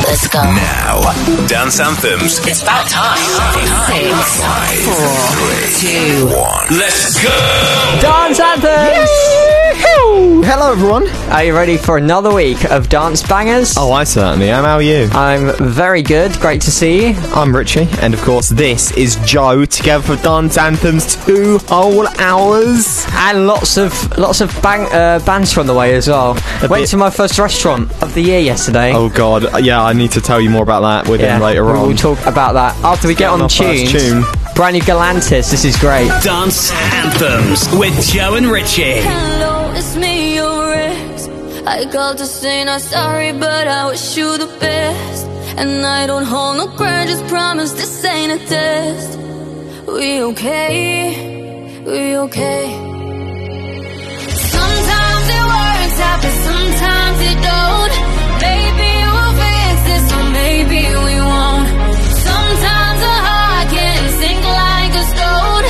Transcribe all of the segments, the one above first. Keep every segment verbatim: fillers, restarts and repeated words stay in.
Let's go. Now, Dance Anthems. It's about time. Six, Five, four, three, two, one. Let's go! Dance Anthems! Hello everyone. Are you ready for another week of dance bangers? Oh, I certainly am. How are you? I'm very good. Great to see you. I'm Richie, and of course this is Joe, together for Dance Anthems two whole hours. And lots of lots of bang, uh, bands from the way as well. A Went bit- to my first restaurant of the year yesterday. Oh god, yeah, I need to tell you more about that with him later we on. will talk about that after we get on our tunes. first tune. Brand new Galantis. This is great. Dance Anthems with Joe and Richie. Hello, it's me, your ex. I called to say not sorry, but I wish you the best. And I don't hold no grudges, promise this ain't a test. We okay, we okay. Sometimes it works out, but sometimes it don't. Maybe we'll fix this, or maybe we won't. Sometimes a heart can sink like a stone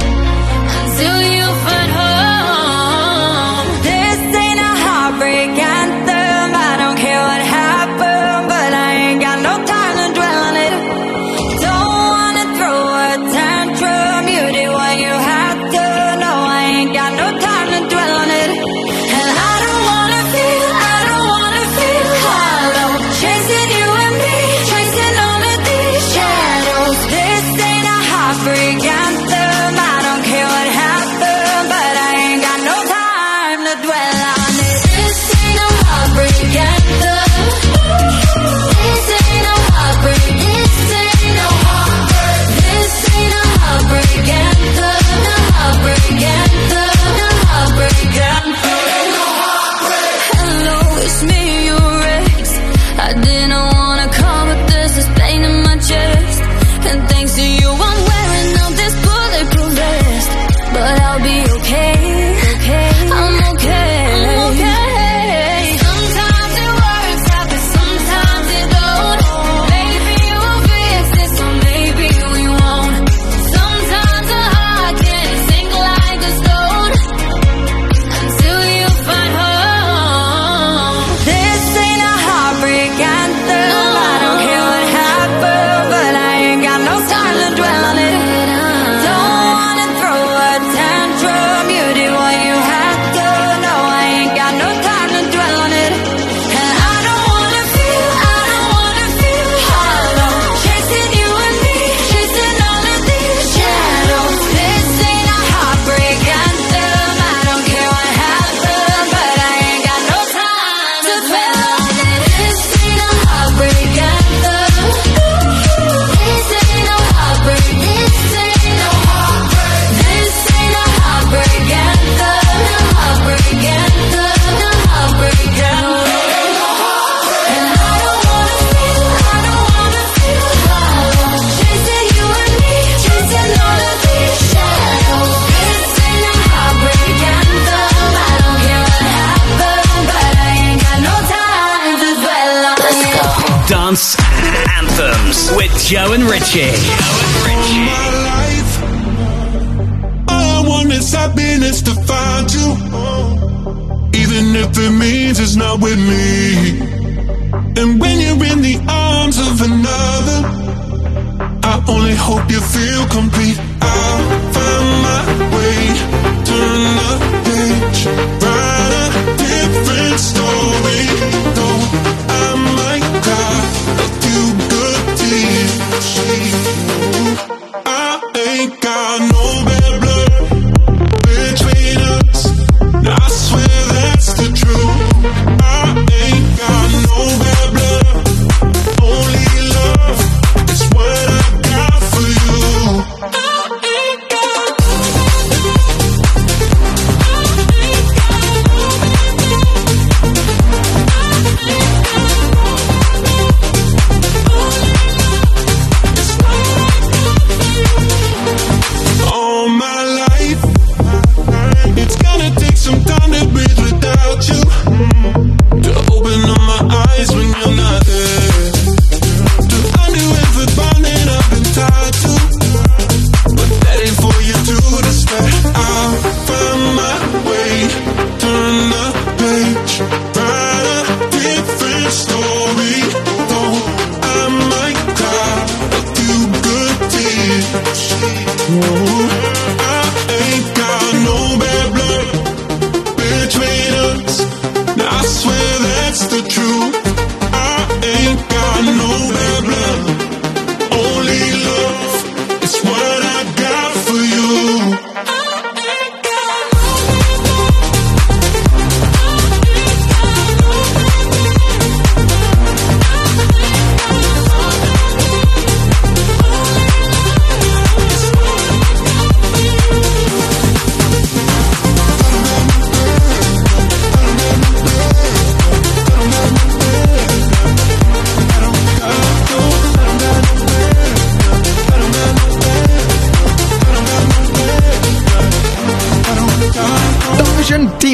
until you find home. This ain't a heartbreak anthem. I don't care what happened, but I ain't got no time to dwell on it. Don't wanna throw a tantrum. You did what you had to. No, I ain't got no time to dwell on it. And I don't wanna feel, I don't wanna feel hollow. Chasing you and me, chasing all of these shadows. This ain't a heartbreak anthem. I don't care what happened, but I ain't got no time to dwell on it. This ain't no heartbreak anthem. This ain't no heartbreak. This ain't no heartbreak. This ain't no heartbreak anthem. No heartbreak anthem. No heartbreak anthem. No heartbreak. Hello, it's me, your ex. I didn't wanna come, but this is pain in my chest. And thanks to you, I'm wearing out this bulletproof vest. But I'll be okay, okay. I'm okay, I'm okay. Sometimes it works out, but sometimes it don't. Maybe we'll fix this, or maybe we won't. Sometimes a heart can sink like a stone until you find home. This ain't a heartbreak anthem. I don't care what happened, but I ain't got no time to dwell on it. Don't wanna throw a tantrum. You did what you had to. No, I ain't got no time to dwell on it. And I don't wanna feel, I don't wanna feel hollow. Chasing you and me, chasing all of these shadows. This ain't a heartbreak anthem. I don't care what happened, but I ain't got no time to dwell on it. This ain't a heartbreak anthem. This ain't no heartbreak. This ain't no heartbreak. This ain't no heartbreak anthem. No heartbreak anthem. No heartbreak anthem. And I don't wanna feel, I don't wanna feel hollow. Chasing you and me, chasing all of these shadows. This ain't a heartbreak anthem. I don't care what happened, but I ain't got no time to dwell on let's it. go. Dance Anthems with Joe and Richie. Joe and Richie. life. All I want is happiness to find you, even if it means it's not with me. And when you're in the arms of another, I only hope you feel complete. I'll find my way, turn the page, write a different story. Though I might cry a few good tears, I ain't got no bad blood between us. I swear that's the truth. I ain't got no bad blood, only love is what I got for you.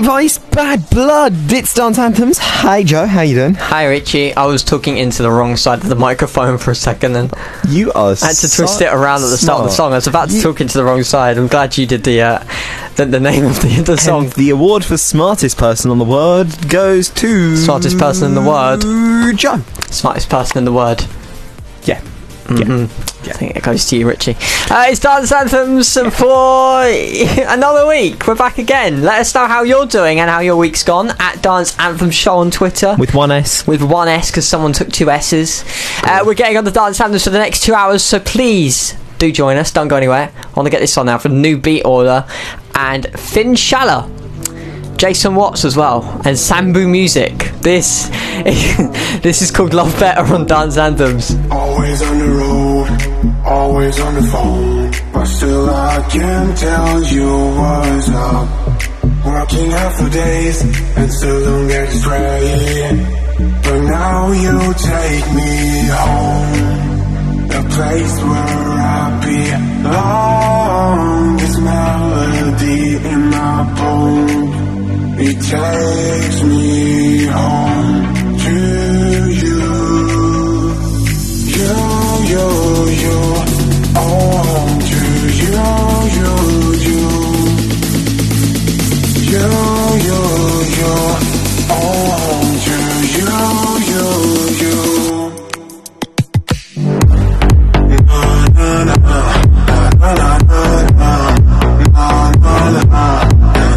Vice, Bad Blood. It's Dance Anthems. Hey Joe, how you doing? Hi Richie, I was talking into the wrong side of the microphone for a second and You are I had to twist it aaround at the start of the song. I was about to You- talk into the wrong side. I'm glad you did the uh, the, the name of the, the song. And the award for smartest person on the word goes to... Smartest person in the word. Joe. Smartest person in the word. Yeah. Mhm. I think it goes to you, Richie. Uh, it's Dance Anthems for another week. We're back again. Let us know how you're doing and how your week's gone at Dance Anthem Show on Twitter. With one S. With one S, because someone took two S's. Uh, we're getting on the Dance Anthems for the next two hours, so please do join us. Don't go anywhere. I want to get this on now for New Beat Order and Finn Schaller. Jason Watts as well, and Sambu Music. This this is called Love Better on Dance Anthems. Always on the road, always on the phone, but still I can tell you what's up. Working half the days and still don't get straight, but now you take me home, the place where I belong. This melody in my bones, it takes me home to you. You, you, you, oh, home to you, you, you. You, you, you, oh, home to you, you, you. Na, na, na, na, na, na, na, na, na, na.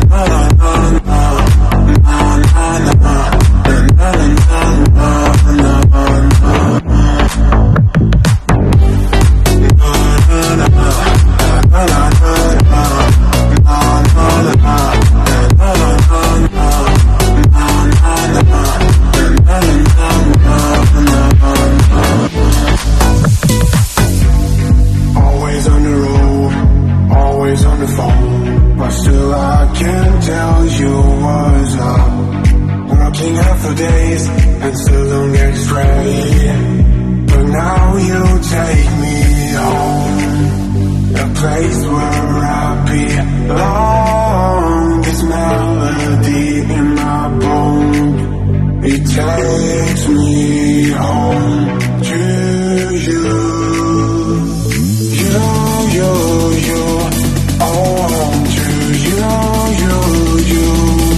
Always on the road, always on the phone, but still I can tell you what's up. Working half the days and still don't get straight, but now you take me home, a place where I belong. This melody in my bones, it takes me home to you. You, you, you, oh, home to you, you, you.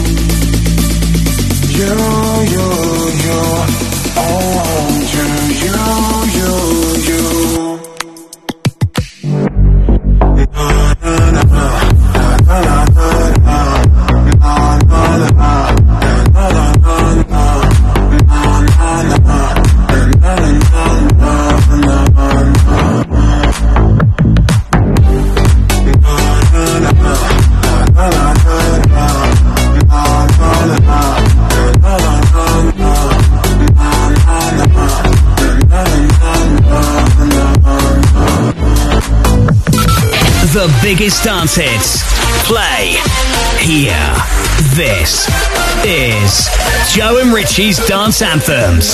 You, you, you, oh, home to you, you, you. Na, na, na, na, na, na, na, na, na, na, na. The biggest dance hits. Play here. This is Joe and Richie's Dance Anthems.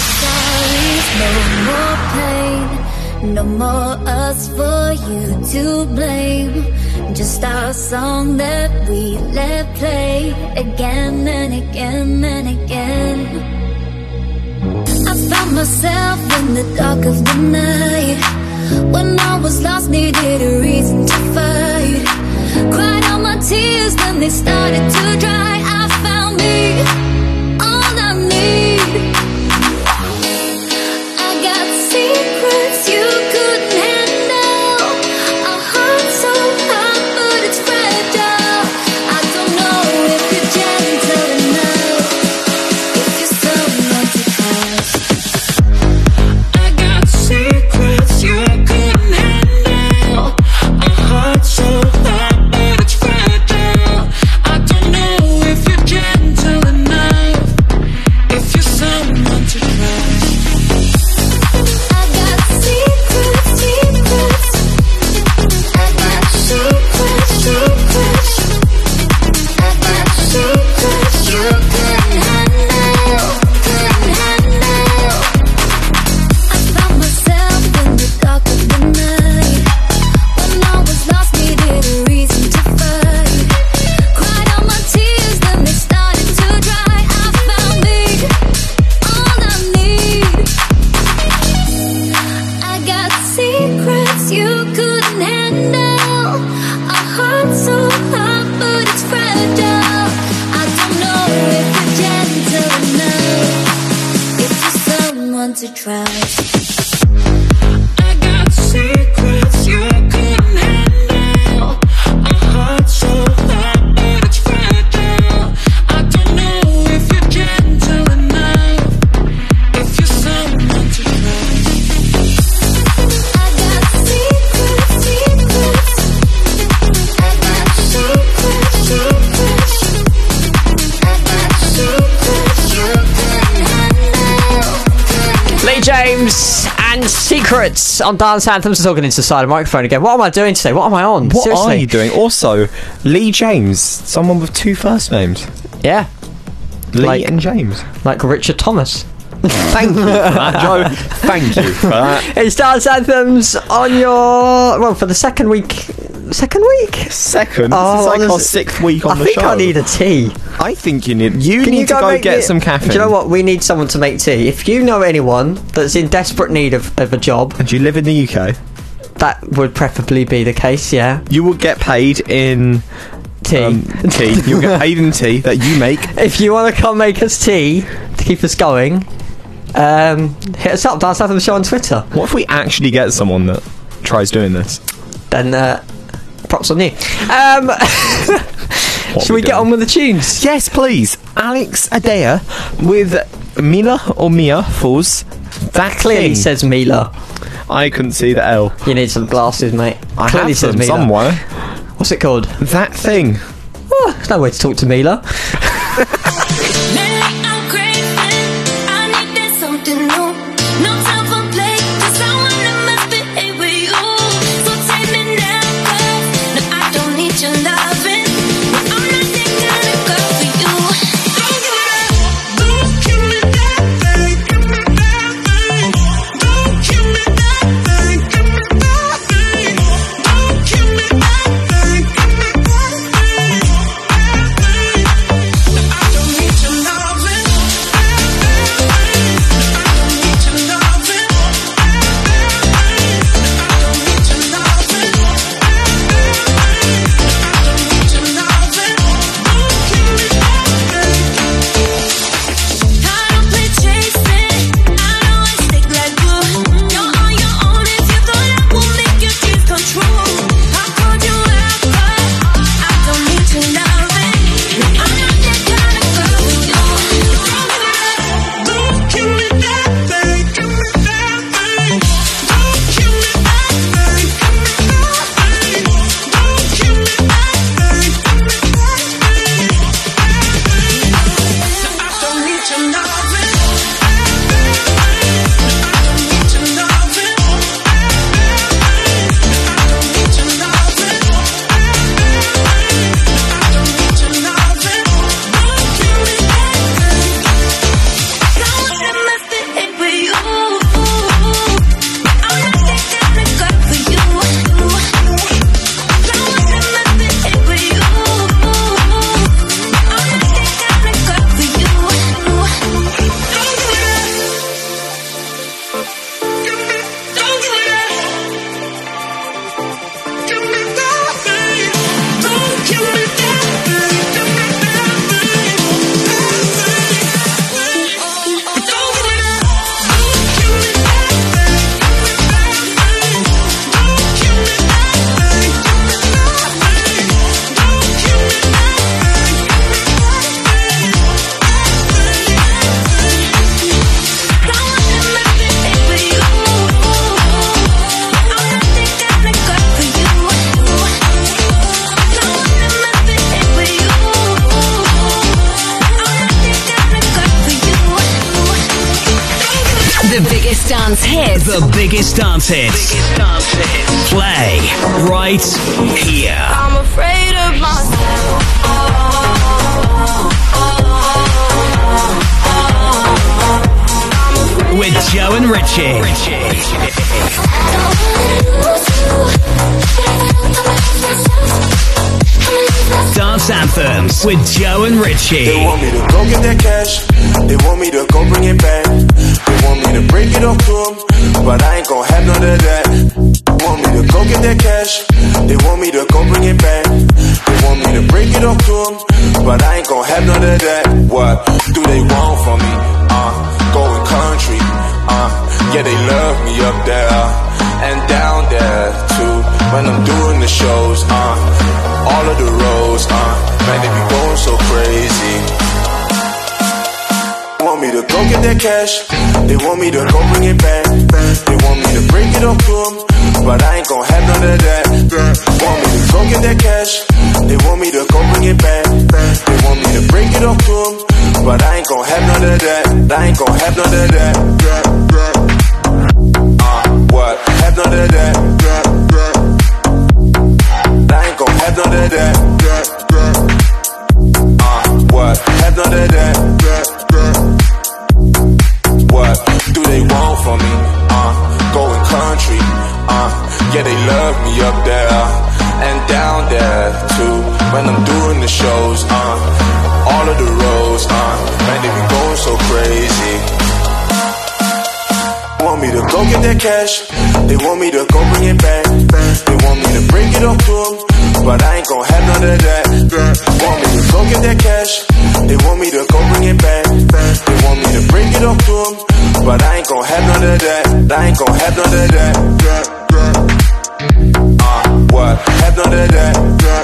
No more pain, no more us for you to blame. Just our song that we let play again and again and again. I found myself in the dark of the night, when I was lost, needed a reason to fight. Cried out my tears, then they started to dry. I found me, all I need. I got secrets you couldn't handle, a heart so hot but it's fragile. I don't know if you're gentle enough, if you're someone to trust. I got secrets you couldn't handle, a heart so hot but it's fragile. I don't know if you're gentle enough. someone to trust. I got secrets you couldn't handle. A heart so hot that it's fragile. I don't know if you're gentle enough, if you're someone to trust. I got secrets, secrets. I got secrets, secrets. I got secrets you couldn't handle. Lee James and Secrets on Dance Anthems. Talking into the side of the microphone again. What am I doing today? What am I on? What Seriously. are you doing? Also, Lee James, someone with two first names. Yeah, Lee Like- and James. like Richard Thomas. Thank you for that, Joe. Thank you for that. It's Dance Anthems on your... Well, for the second week... Second week? Second, Oh, this is like our honestly- sixth week on I the think show. I need a tea. I think you need. You Can need you to go, go make get me- some caffeine. Do you know what? We need someone to make tea. If you know anyone that's in desperate need of, of a job, And do you live in the U K? that would preferably be the case, yeah. You will get paid in Tea. um, tea. You'll get paid in tea that you make. If you want to come make us tea to keep us going, um, hit us up, Dance Anthem Show on Twitter. What if we actually get someone that tries doing this? Then, uh, props on you. Um, What shall are we get doing? on with the tunes? Yes, please. Alex Adea with Mila or Mia Falls. That Clearly thing. says Mila. I couldn't see the L. You need some glasses, mate. I Clearly have says them Mila. somewhere. What's it called? That thing. Oh, there's no way to talk to Mila. Lately I'm craving, I needed something new. No time for play, 'cause I wanna misbehave with you. So take me now, 'cause no, I don't need your loving. No, I'm not that kind of girl for you. Don't give me that thing, give me that thing. Don't give me that thing, give me that thing. Don't give me that thing, give me that thing. I don't need your loving. dance hits. The biggest dance hits. Biggest dance hits. Play right here. I'm afraid of myself. With Joe and Richie. Dance Anthems with Joe and Richie. They want me to go get that cash. They want me to go bring it back. They want me to break it off to them, but I ain't gon' have none of that. They want me to go get that cash. They want me to go bring it back. They want me to break it off to them, but I ain't gon' have none of that. What do they want from me? Uh, going country. Uh, Yeah, they love me up there and down there too. When I'm doing the shows, uh, all of the roads, uh, man, they be going so crazy. Want me to go get that cash, they want me to go bring it back. They want me to break it up to them, but I ain't gon' have none of that. Want me to go get that cash, they want me to go bring it back. They want me to break it up to them, but I ain't gon' have none of that. I ain't gon' have none of that. Uh, what? Have none of that. I ain't gon' have none of that. Uh, what? Have none of that. What do they want from me? Uh, going country. Uh, yeah, they love me up there and down there too. When I'm doing the shows, uh, all of the roads, uh, man, they be going so crazy. Want me to go get that cash, they want me to go bring it back. They want me to break it up to them, but I ain't gon' have none of that. Want me to go get that cash, they want me to go bring it back. They want me to break it up to them, but I ain't gon' have none of that. I ain't gon' have none of that. Uh, what? Have none of that.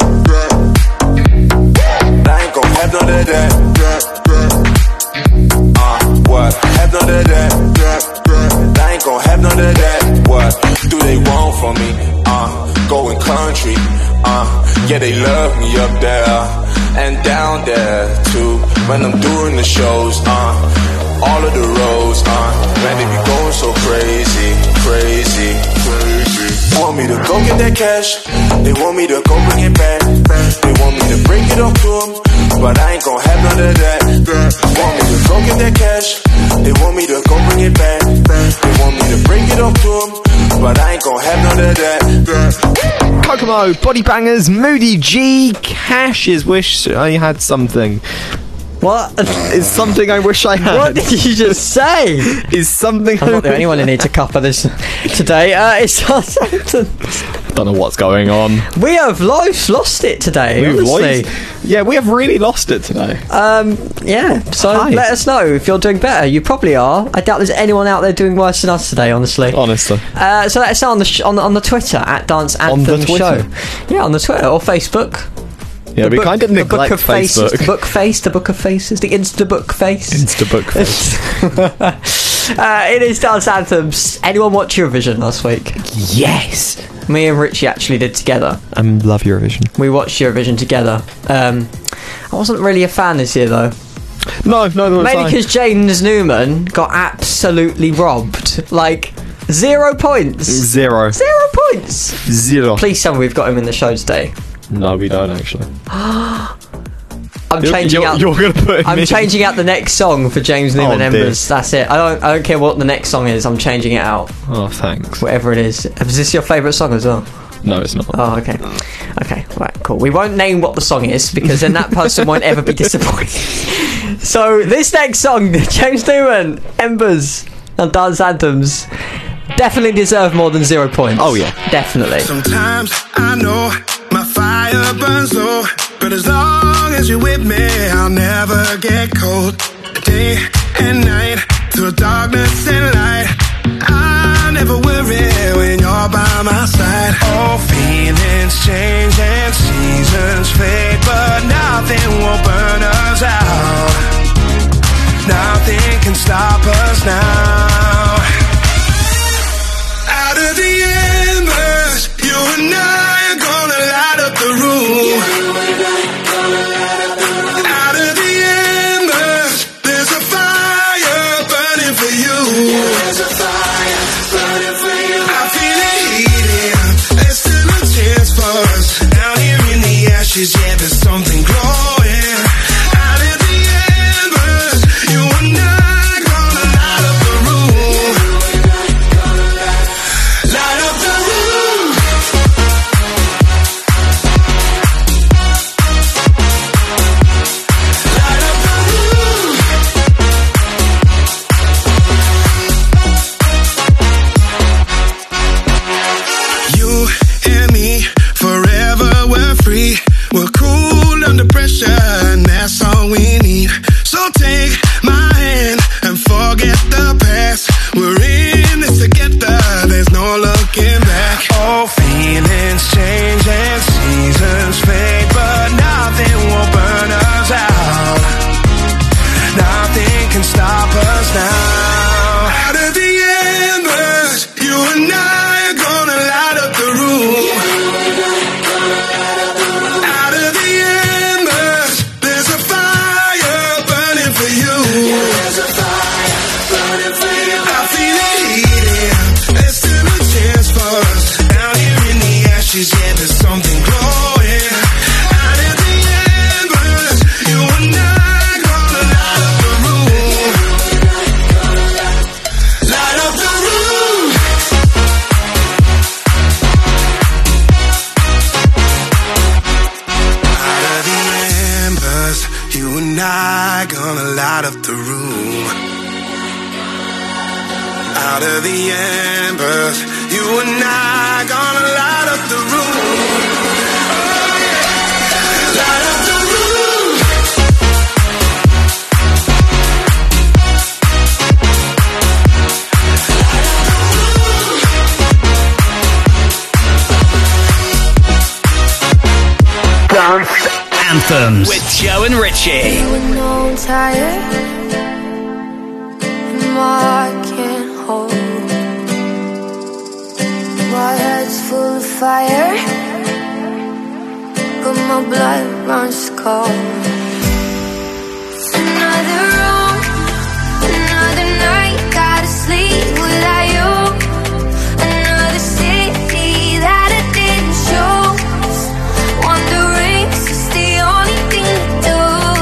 I ain't gon' have none of that. Uh, what? Have none of that. I ain't gon' have none of that. What do they want from me? Uh, going country. Uh, yeah, they love me up there and down there too. When I'm doing the shows, uh, all of the roads, uh, man, they be going so crazy, crazy, crazy. Want me to go get that cash, they want me to go bring it back. They want me to break it up to them, but I ain't gon' have none of that. Want me to go get that cash, they want me to go bring it back. They want me to break it up to them, but I ain't gon' have none of that. Kokomo, Body Bangers, Moody G, Cash's Wish I Had Something. What? Is something I wish I had. What did you just say? Is something I'm I not the only one who needs a cup of this today. Uh, it's Southampton. Don't know what's going on. We have lost, lost it today, We've honestly. lost- Yeah, we have really lost it today. Um, yeah, so Hi. let us know if you're doing better. You probably are. I doubt there's anyone out there doing worse than us today, honestly. Honestly. Uh, so let us know on the, sh- on the on the Twitter at Dance On the Anthem Twitter? Show. Yeah, on the Twitter or Facebook. Yeah, The we book- kind of the neglect book of faces, Facebook. the book face, the book of faces, the Insta book face. Instabook face. uh, it is Dance Anthems. Anyone watch Eurovision last week? Yes. Me and Richie actually did together. I love Eurovision. We watched Eurovision together. Um, I wasn't really a fan this year though. No, no, no. Mainly because James Newman got absolutely robbed. Like, zero points. Zero. Zero points. Zero. Please tell me we've got him in the show today. No, we don't actually. I'm You're- changing you're- out. you're gonna put him I'm in. changing out the next song for James Newman Oh, Embers. dear. That's it. I don't. I don't care what the next song is. I'm changing it out. Oh, thanks. Whatever it is. Is this your favourite song as well? No, it's not. Oh, okay. Okay, right, cool. We won't name what the song is because then that person won't ever be disappointed. So this next song, James Newman, Embers, and Dance Anthems, definitely deserve more than zero points. Oh, yeah. Definitely. Sometimes I know my fire burns low, but as long as you're with me, I'll never get cold. Day and night, through darkness and light, I never worry when you're by my side. All feelings change and seasons fade, but nothing will burn us out. Nothing can stop us now. Out of the embers, you and I are gonna light up the room. Out of the embers, there's a fire burning for you. out of the embers. You and I gonna light up the room. Oh, yeah. Light up the room. Dance Anthems with Joe and Richie. You know I'm tired, and my heart can't hold. My head's full of fire, but my blood runs cold. Another room, another night, gotta sleep without you. Another city that I didn't choose. Wondering's just the only thing to do.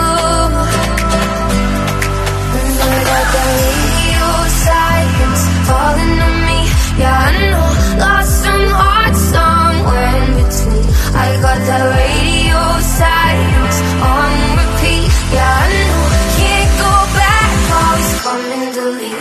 And I got that radio silence falling on me. Yeah, I know, lost some heart somewhere in between. I got that radio silence on repeat. Yeah, I know, can't go back, always coming to leave.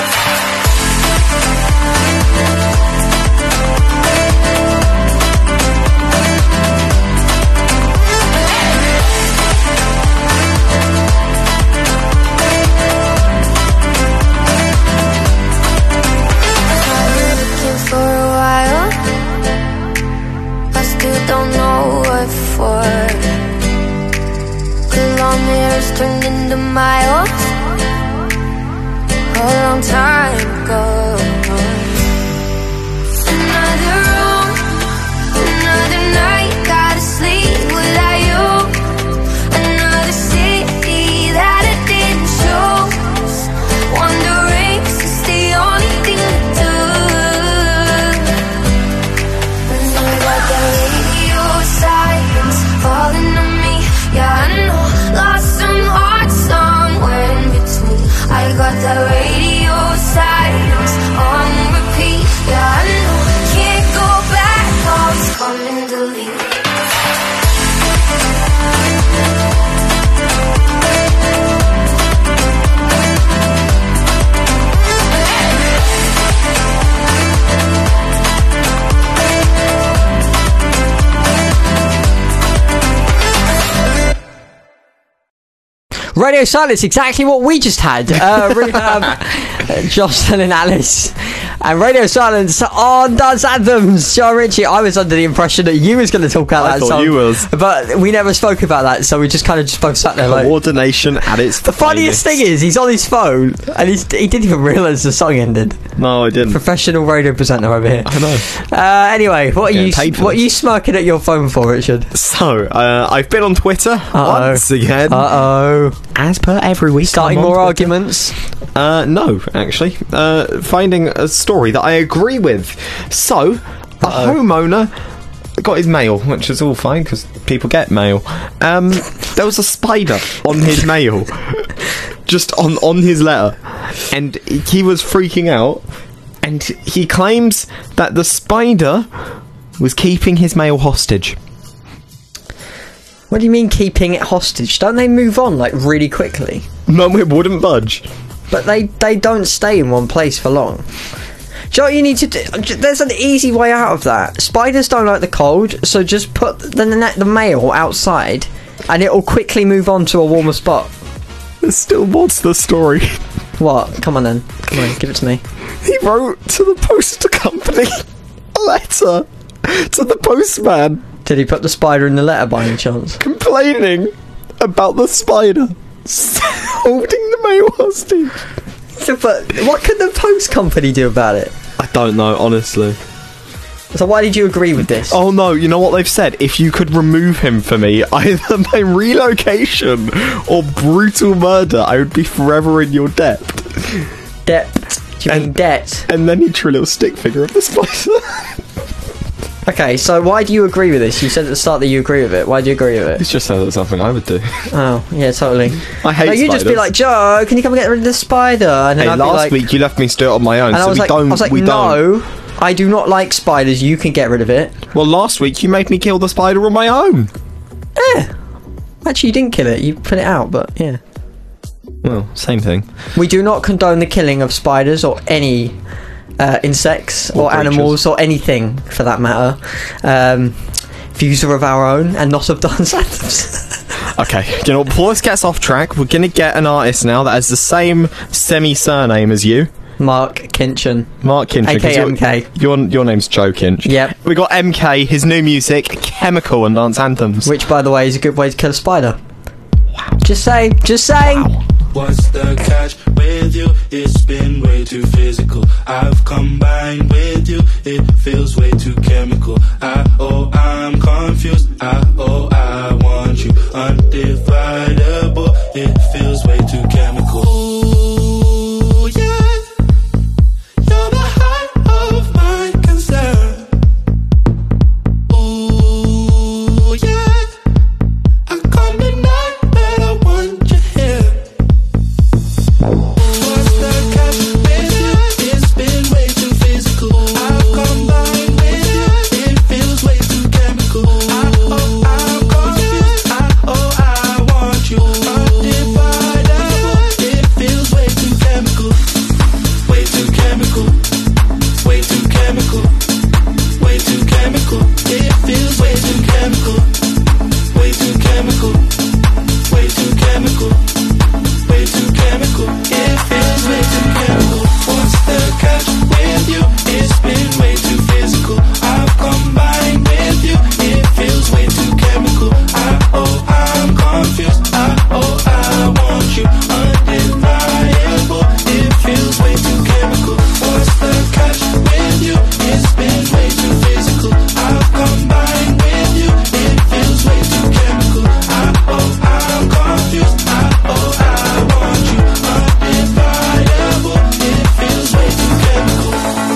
For a while, I still don't know what for. Kilometers turned into miles a long time ago. Another room, another night, gotta sleep without you. Another city that I didn't choose. Wondering's just the only thing to do. Silence falling on me. Yeah, I know, lost some heart somewhere in between. I got that radio silence on repeat. Yeah, I know, can't go back, always coming to leave. Radio Silence, exactly what we just had. Uh, Rehab, Jocelyn and Alice. And Radio Silence on Dance Anthems. Joe Ritchie, I was under the impression that you was going to talk about I that thought song. you was. But we never spoke about that, so we just kind of just both sat there like... Coordination at its The funniest finest. thing is, he's on his phone, and he's, he didn't even realise the song ended. No, I didn't. Professional radio presenter over here. I know. Uh, anyway, what are Getting you paid for what are this. you smirking at your phone for, Richard? So, uh, I've been on Twitter Uh-oh. once again. Uh-oh. As per every week. Starting I'm on more Twitter. arguments? Uh, no, actually. Uh, finding a story that I agree with. So, a Uh-oh. homeowner got his mail, which is all fine because people get mail. Um, there was a spider on his mail, just on, on his letter, and he was freaking out. And he claims that the spider was keeping his mail hostage. What do you mean keeping it hostage? Don't they move on, like, really quickly? No, it wouldn't budge. But they, they don't stay in one place for long. Do you know what you need to do? There's an easy way out of that. Spiders don't like the cold, so just put the, the, the mail outside and it'll quickly move on to a warmer spot. There's still more to the story. What? Come on then. Come on, give it to me. He wrote to the poster company a letter to the postman Did he put the spider in the letter by any chance? complaining about the spider holding the mail hostage. So, but what could the post company do about it? I don't know, honestly. So why did you agree with this? Oh no, you know what they've said? If you could remove him for me, either by relocation or brutal murder, I would be forever in your debt. Debt. Do you mean And- debt? And then he drew a little stick figure of the spider. Okay, so why do you agree with this? You said at the start that you agree with it. Why do you agree with it? It's just something I would do. Oh, yeah, totally. I hate No, you just be spiders. like, Joe, can you come and get rid of the spider? And then Hey, I'd be last like, week you left me to do it on my own, and so I was we like, don't. I was like, we don't. no, I do not like spiders. You can get rid of it. Well, last week you made me kill the spider on my own. Actually, you didn't kill it. You put it out, but yeah. Well, same thing. We do not condone the killing of spiders or any uh, insects Or or, creatures. animals or anything for that matter. Um, views are of our own and not of Dance Anthems. Okay, you know, before this gets off track, we're gonna get an artist now that has the same semi-surname as you. Mark Kinchin. Mark Kinchin. 'cause A K your- M K. Your, your name's Joe Kinch. Yep. We got M K, his new music, Chemical and Dance Anthems. Which, by the way, is a good way to kill a spider. Wow. Just saying, just saying. Wow. What's the catch with you? It's been way too physical. I've combined with you. It feels way too chemical. I, oh, I'm confused. I, oh, I want you. Undividable. It feels way too chemical. Ooh, yeah. You're the height of my concern. Ooh, yeah. I can't deny that I want you here. What's the catch with you? It's been way too physical. I've combined with you. It feels way too chemical. I, oh, I'm confused. I, oh, I want you. Undividable. It feels way too chemical. Way too chemical. Way too chemical. Way too chemical. It feels way too chemical. Way too chemical. Way too chemical. Way too chemical. It feels way too chemical. What's the catch with you? It's been way too physical. I've combined with you. It feels way too chemical. I, oh, I'm confused. I, oh, I want you. Undeniable. It feels way too chemical. What's the catch with you? It's been way too physical. I've combined with you. It feels way too chemical. I, oh, I'm confused. I, oh, I want you. Undividable. It feels way too chemical.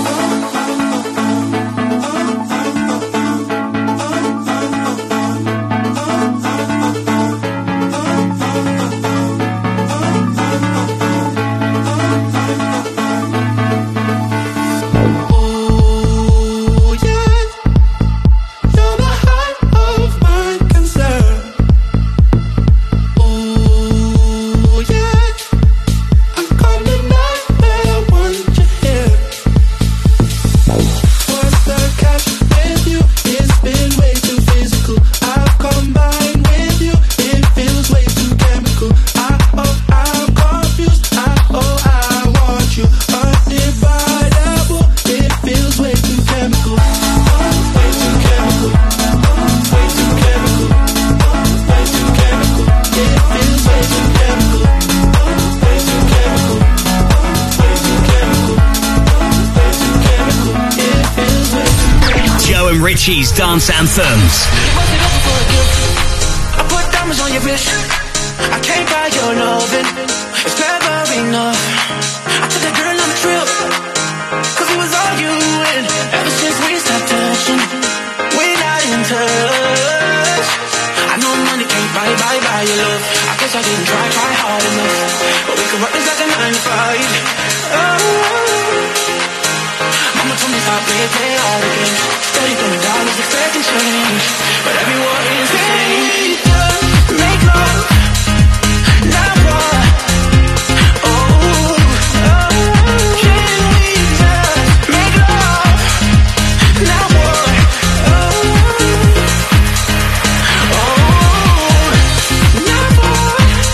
Ooh, yeah. You're the height of my concern. Ooh, yeah. I can't deny that I want you here. What's the catch with you? It's been way too physical. I've combined with you. It feels way too chemical. I, oh, I'm confused. I, oh, I want you. Undividable. It feels way too chemical. Way too chemical. Way too chemical. Way too chemical. It feels way too chemical. Way too chemical. Way too chemical. Way too chemical. It feels way too chemical. Joe and Richie's Dance Anthems. Wasn't open for a gift. I put diamonds on your wrist. I can't buy your loving. It's never enough. I took that girl on a trip. Cause it was all you and ever since we stopped touching, we're not in touch. I know money can't buy, buy, buy your love. I guess I didn't try, try hard enough. But we could work this like a nine to five. Oh. Mama told me stop, play, play all the games. Steady throwing dollars, expecting change. But everyone is the same. Make love, not war. Oh, oh. Can we just make love, not war? Oh, oh, not war.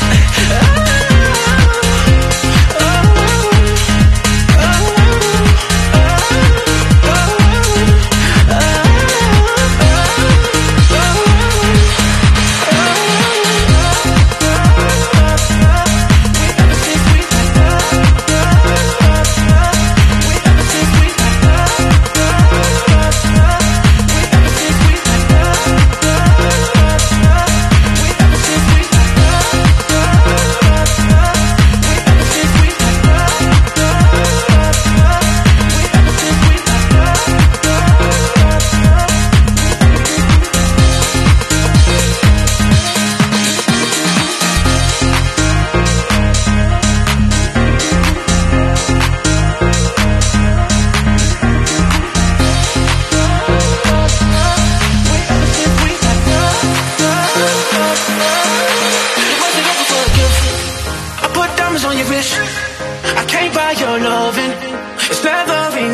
Oh, oh, oh, oh.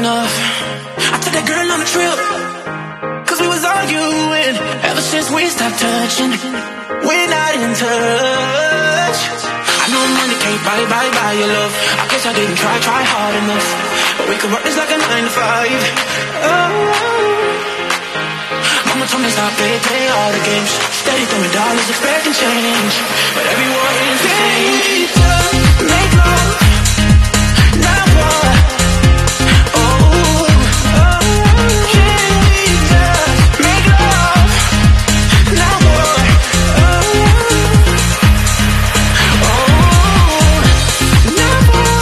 enough. I took that girl on a trip, cause we was arguing. Ever since we stopped touching, we're not in touch. I know money can't buy, buy, buy your love. I guess I didn't try, try hard enough. But we could work this like a nine to five. Oh, mama told me stop, play, play all the games. Steady throwing dollars, expecting change, but everyone is the same. We need to make love, not war. Oh, oh, can we just make love, not war? Oh, oh, not war.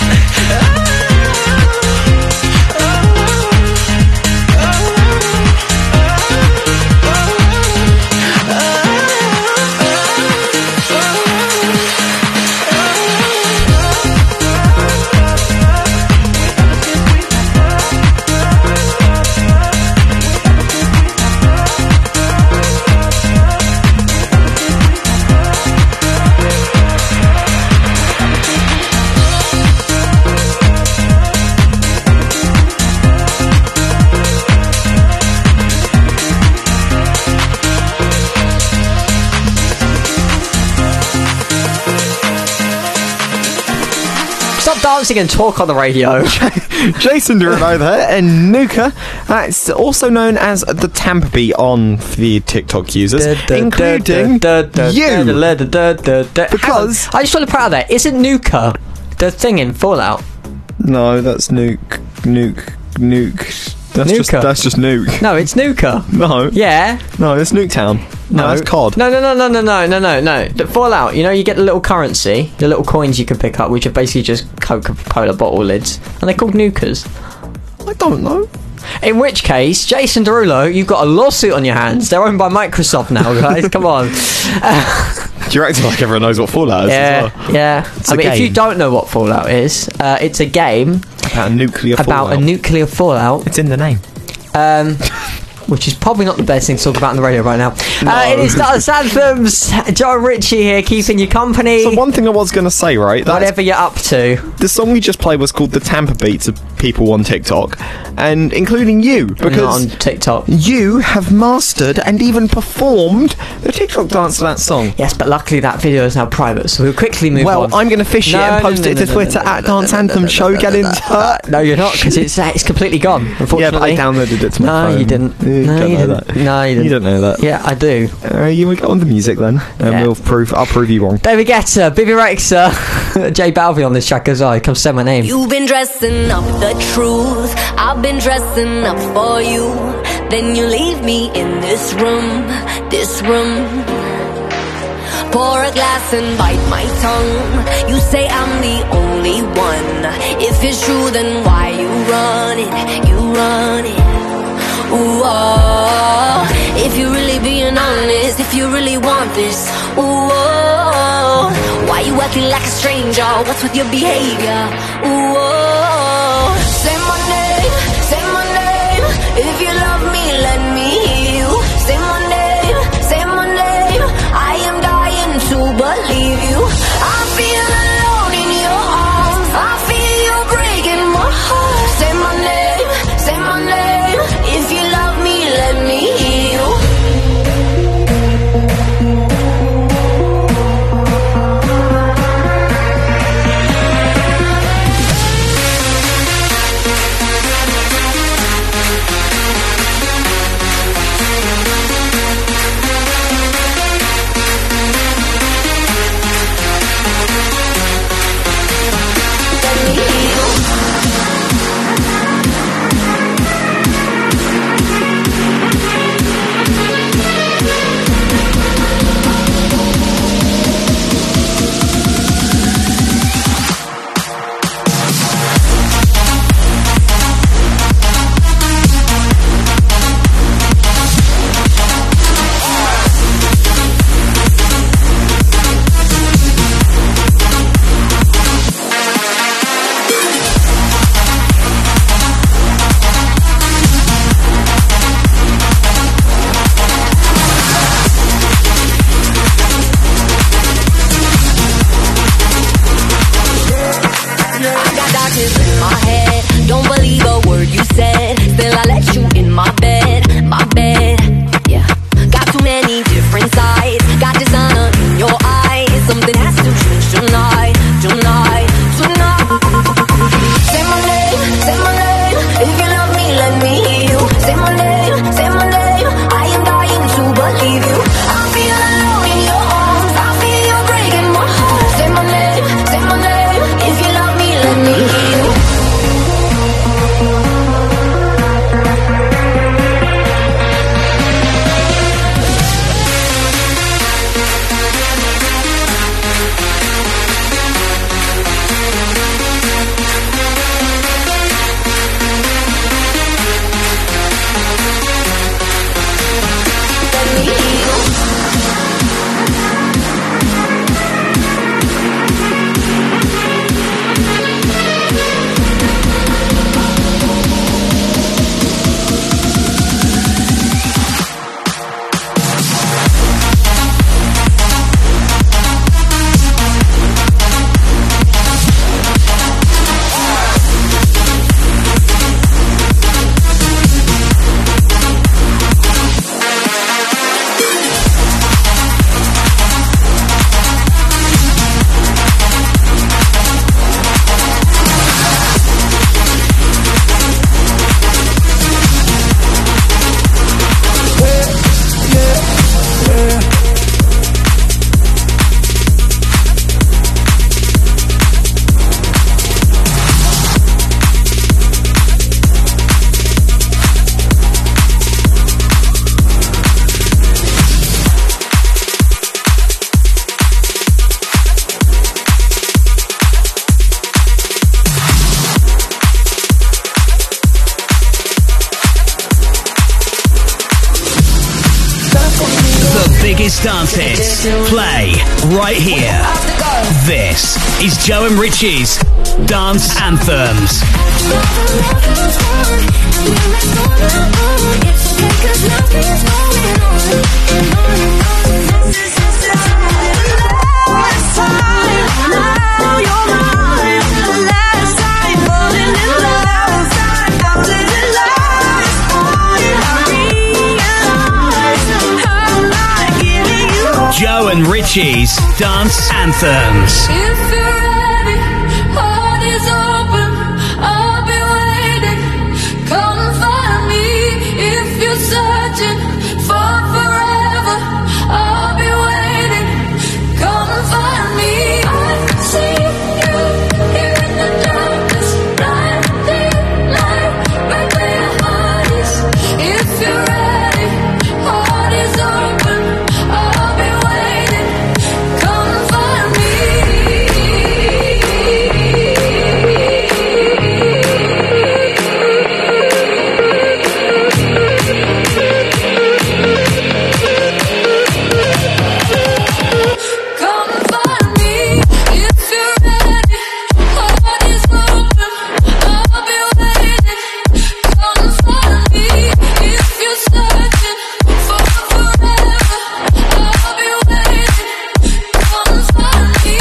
Dancing and talk on the radio. Jason Derulo there, and Nuka. That's also known as the Tampa Beat on the TikTok users, including you. Because I just want to put out there, isn't Nuka the thing in Fallout? No, that's Nuke, Nuke, Nuke. That's Nuka. just that's just Nuke. No, it's Nuka. No. Yeah. No, it's Nuketown. No, that's C O D. No, no, no, no, no, no, no, no, no. The Fallout, you know, you get the little currency, the little coins you can pick up, which are basically just Coca-Cola bottle lids, and they're called Nukas. I don't know. In which case, Jason Derulo, you've got a lawsuit on your hands. They're owned by Microsoft now, guys. Come on. Uh, You're acting like everyone knows what Fallout is yeah, as well. Yeah. It's I a mean, game. if you don't know what Fallout is, uh, it's a game about a nuclear about fallout. a nuclear fallout. It's in the name. Um, which is probably not the best thing to talk about on the radio right now. No. Uh, it is Dance Anthems. John Ritchie here, keeping you company. So one thing I was going to say, right? Whatever you're up to. The song we just played was called The Tampa Beat to people on TikTok, and including you, because not on TikTok. You have mastered and even performed the TikTok dance to that song. Yes, but luckily that video is now private, so we'll quickly move well, on. Well, I'm going to fish no, it and no, post no, it no, to no, Twitter no, no, at no, Dance no, Anthem no, Show. no, Get no, in no, touch. No, you're not, because it's uh, it's completely gone. Unfortunately. Yeah, but I downloaded it to my no, phone. You didn't. You no, don't you know didn't. that. No, you didn't. You don't know that. Yeah, I do. Uh, you will get on the music then, and Yeah. we'll prove. I'll prove you wrong. David Guetta, Bibi Rexha, J Balvin on this track as well. Come say my name. You've been dressing up the truth. I've been dressing up for you. Then you leave me in this room, this room. Pour a glass and bite my tongue. You say I'm the only one. If it's true, then why you run it? You run it. Ooh, oh. If you're really being honest, if you really want this, ooh, oh. Why you acting like a stranger? What's with your behavior? Ooh, oh. Say my name, say my name. If you love me, let me hear you. Say my name, say my name. I am dying to believe you. I feel alone in your arms. I feel you breaking my heart. Say my name, say my name. If you love me, let me hear you. biggest dance hits play right here. This is Joe and Richie's Dance Anthems. Joe and Richie's Dance Anthems. If you're ready, heart is open, I'll be waiting. Come find me if you're searching for forever. I'll be waiting. Come find me. I see you here in the darkness, blinding light right where your heart is. If you're ready, heart is open, I'll be waiting. Come find me. Come find me. If you're ready, heart is open, I'll be waiting. Come find me. If you're searching for forever, I'll be waiting. Come find me.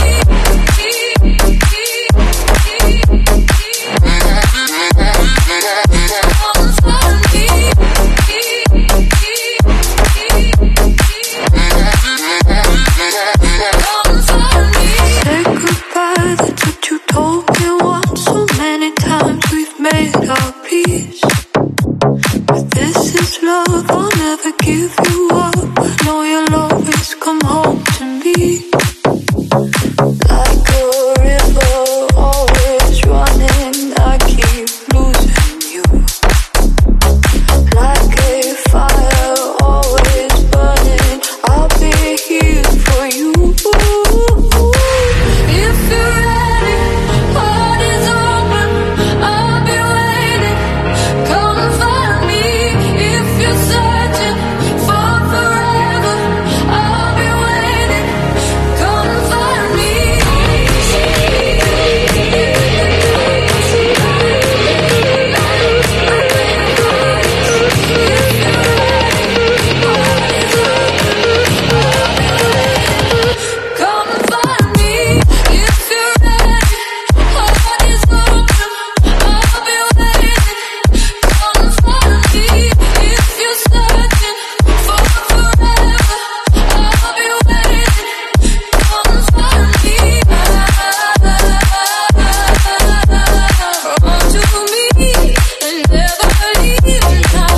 Say goodbye, that's what you told me once. So many times we've made our peace. But this is love, I'll never give you up. I know you'll always come home to me. Like a river, always running, I keep losing you. Like a fire, always burning, I'll be here for you. If you're ready, heart is open, I'll be waiting. Come find me. If you're searching for forever, I'll be waiting. Come find me. Come find me. If you're ready, heart is open, I'll be waiting. Come find me. If you're searching for forever, I'll be waiting. Come find me. Come to me and never leave now.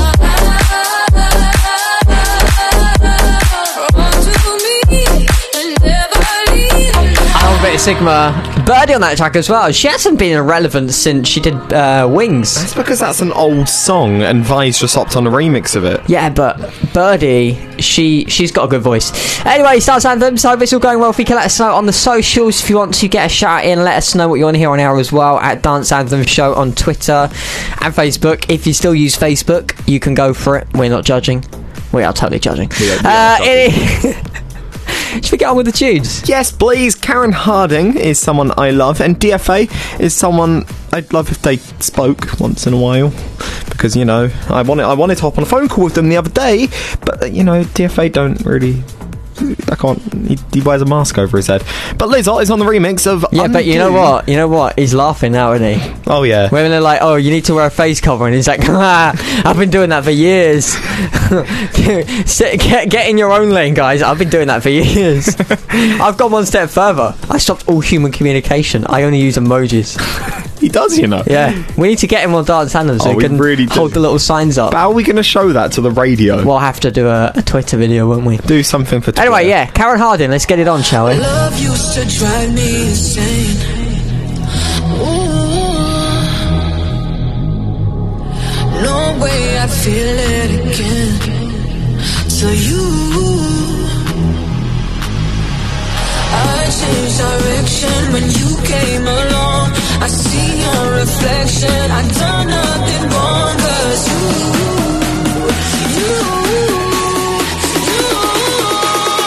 Come to me and never leave now. I'm a bit of Sigma. Birdie on that track as well. She hasn't been irrelevant since she did uh, Wings. That's because that's an old song, and Vi's just hopped on a remix of it. Yeah, but Birdie, she she's got a good voice. Anyway, Dance Anthems. Hope it's all going well. If you can let us know on the socials, if you want to get a shout in, let us know what you want to hear on air as well at Dance Anthem Show on Twitter and Facebook. If you still use Facebook, you can go for it. We're not judging. We are totally judging. We are- we are uh, judging. it- Should we get on with the tunes? Yes, please. Karen Harding is someone I love, and D F A is someone I'd love if they spoke once in a while, because you know I wanted I wanted to hop on a phone call with them the other day, but you know D F A don't really. I can't. He, he wears a mask over his head. But Lizot is on the remix of. Yeah, but you know Undo. what? You know what? He's laughing now, isn't he? Oh yeah. Women are like, oh, you need to wear a face cover, and he's like, ah, I've been doing that for years. Sit- get, get in your own lane, guys. I've been doing that for years. I've gone one step further. I stopped all human communication. I only use emojis. He does, you know. Yeah, we need to get him on Dance Anthems so Oh, he we can really do. hold the little signs up. But how are we going to show that to the radio? We'll have to do a, a Twitter video, won't we? Do something for Twitter. Anyway, yeah, Karen Harding, let's get it on, shall we? Love used to drive me insane. Ooh. No way I feel it again. So you, I changed direction when you came along. I see your reflection. I done nothing wrong, 'cause you, you, you.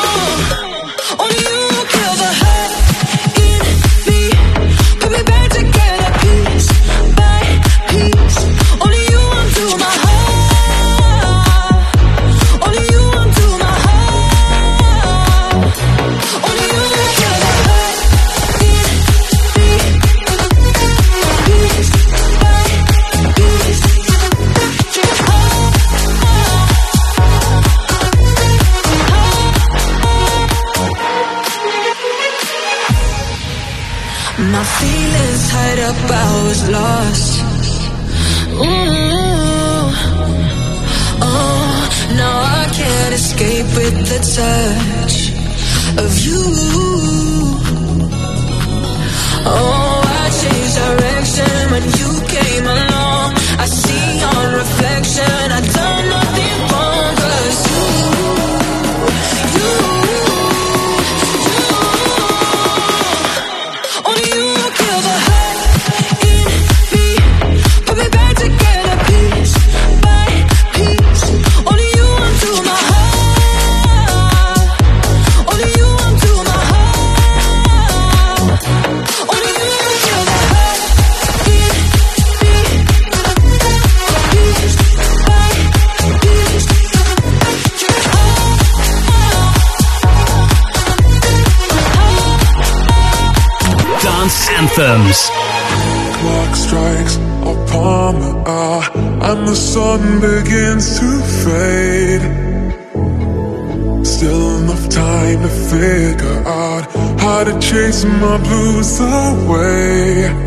with the touch of you. Oh, I changed direction when you came along. I see your reflection, I done nothing wrong, 'cause you, you, you, only you will kill the hurt in me, put me back together piece by piece. Only you undo my heart, only you undo my heart, only you will kill the hurt in me, piece by piece. Dance anthems. Clock strikes upon the hour, and the sun begins to fade. Still enough time to figure out how to chase my blues away.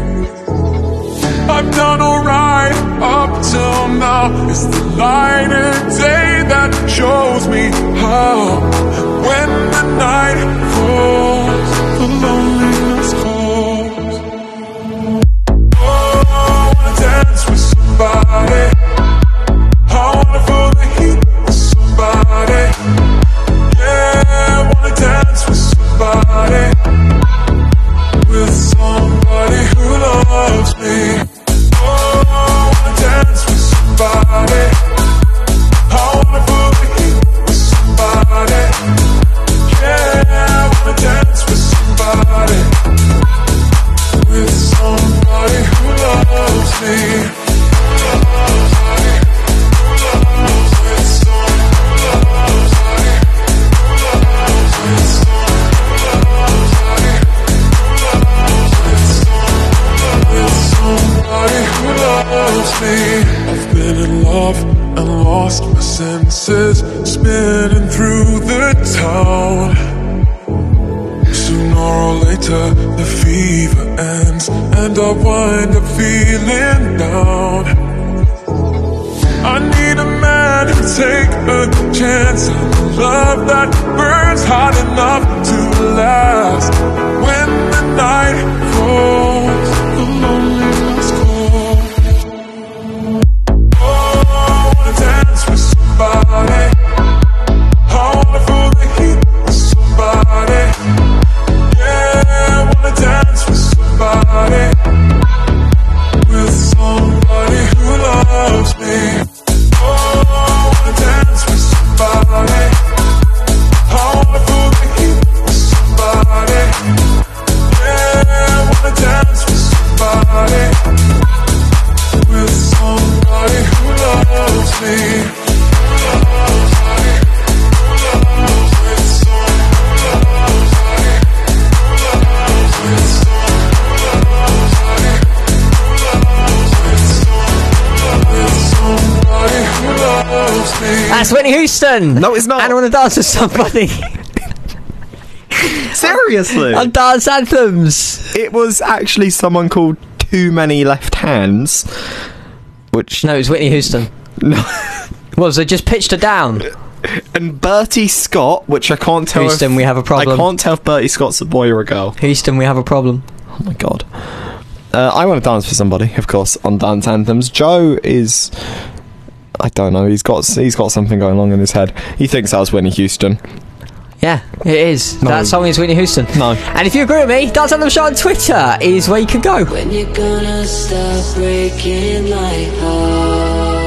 I've done alright up till now. It's the light of day that shows me how. When the night falls, the loneliness calls. Oh, I wanna dance with somebody. I wanna feel the heat with somebody. Yeah, I wanna dance with somebody. With somebody who loves me. Oh, I wanna dance with somebody. I wanna feel the heat with somebody. Yeah, I wanna dance with somebody. With somebody who loves me. Who loves me. Who loves me. With someone who loves me. Who loves me. With someone who loves me. Who loves me. With somebody who loves me. I've been in love and lost my senses, spinning through the town. Sooner or later, the fever ends, and I wind up feeling down. I need a man who take a chance on love that burns hot enough to last. When the night falls, the loneliness calls. Oh, I wanna dance with somebody. I wanna feel the heat with somebody. Yeah, I wanna dance with somebody. With somebody who loves me. Oh, I wanna dance with somebody. I wanna feel the heat with somebody. Yeah, I wanna dance with somebody. With somebody who loves me. Who loves me. Who loves me. Someone who loves me. Who loves me. Someone who loves me. Who loves me. Someone with somebody who loves me. That's Whitney Houston. No, it's not. And I want to dance with somebody. Seriously? On Dance Anthems. It was actually someone called Too Many Left Hands, which... No, it was Whitney Houston. No. Well, so just pitched her down. And Bertie Scott, which I can't tell Houston, if... we have a problem. I can't tell if Bertie Scott's a boy or a girl. Houston, we have a problem. Oh my god. Uh, I want to dance for somebody, of course, on Dance Anthems. Joe is... I don't know, he's got he's got something going on in his head. He thinks that was Whitney Houston. Yeah, it is. No. That song is Whitney Houston. No. And if you agree with me, Dance Anthem Show on Twitter is where you can go. When you're gonna stop breaking my heart,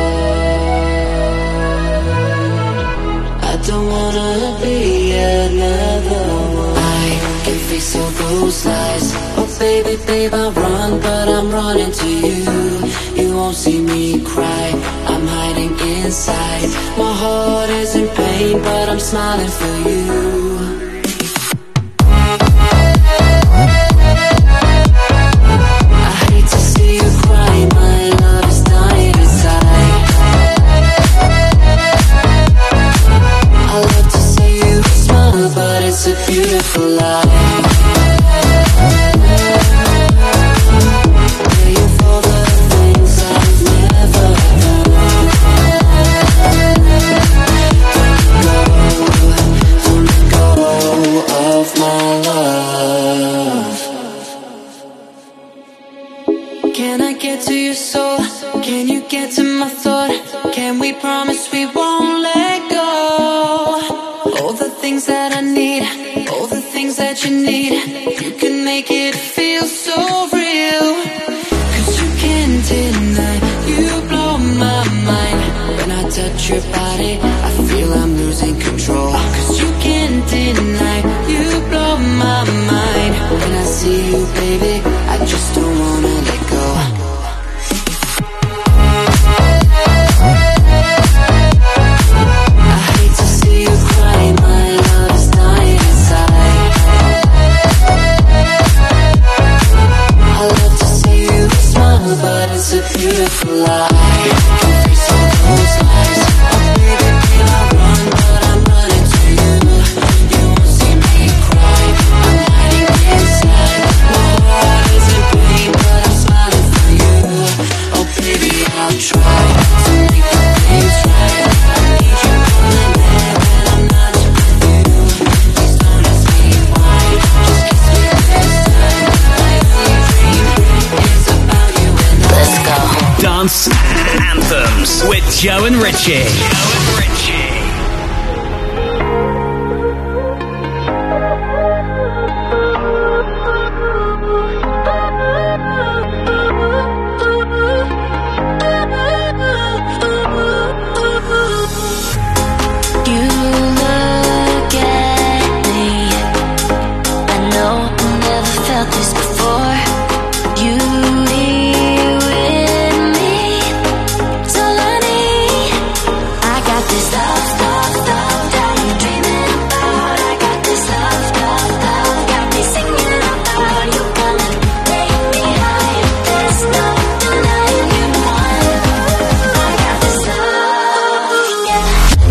I don't wanna be another one. I can face all those lies. Oh baby, babe, I run, but I'm running to you. You won't see me cry, I'm hiding inside. My heart is in pain, but I'm smiling for you. It's a beautiful life. Paying for the things I've never done. Go. to my thought. Can we promise we won't let go? All the things that I need, all the things that you need, you can make it feel so real. Cause you can't deny, you blow my mind. When I touch your body, I feel I'm losing control. Cause you can't deny, you blow my mind. When I see you, baby, I just don't wanna let go. But it's a beautiful lie. Can face all those lies. Oh baby, babe, I run, but I'm running to you. You won't see me cry. I'm hiding inside. My heart is in pain, but I'm smiling for you. Oh baby, I'll try to make the things right. I need you coming there when I'm not with you. Please don't ask me why. Just kiss me this time. My only dream is about you. Let's go. Dance Anthems with Joe and Richie. Joe and Richie. You look at me. I know I never felt this before. You here with me, it's all I need. I got this love, love, love that I'm dreaming about. I got this love, love, love, got me singing about. You gonna make me high. There's no denying you want. I got this love, yeah.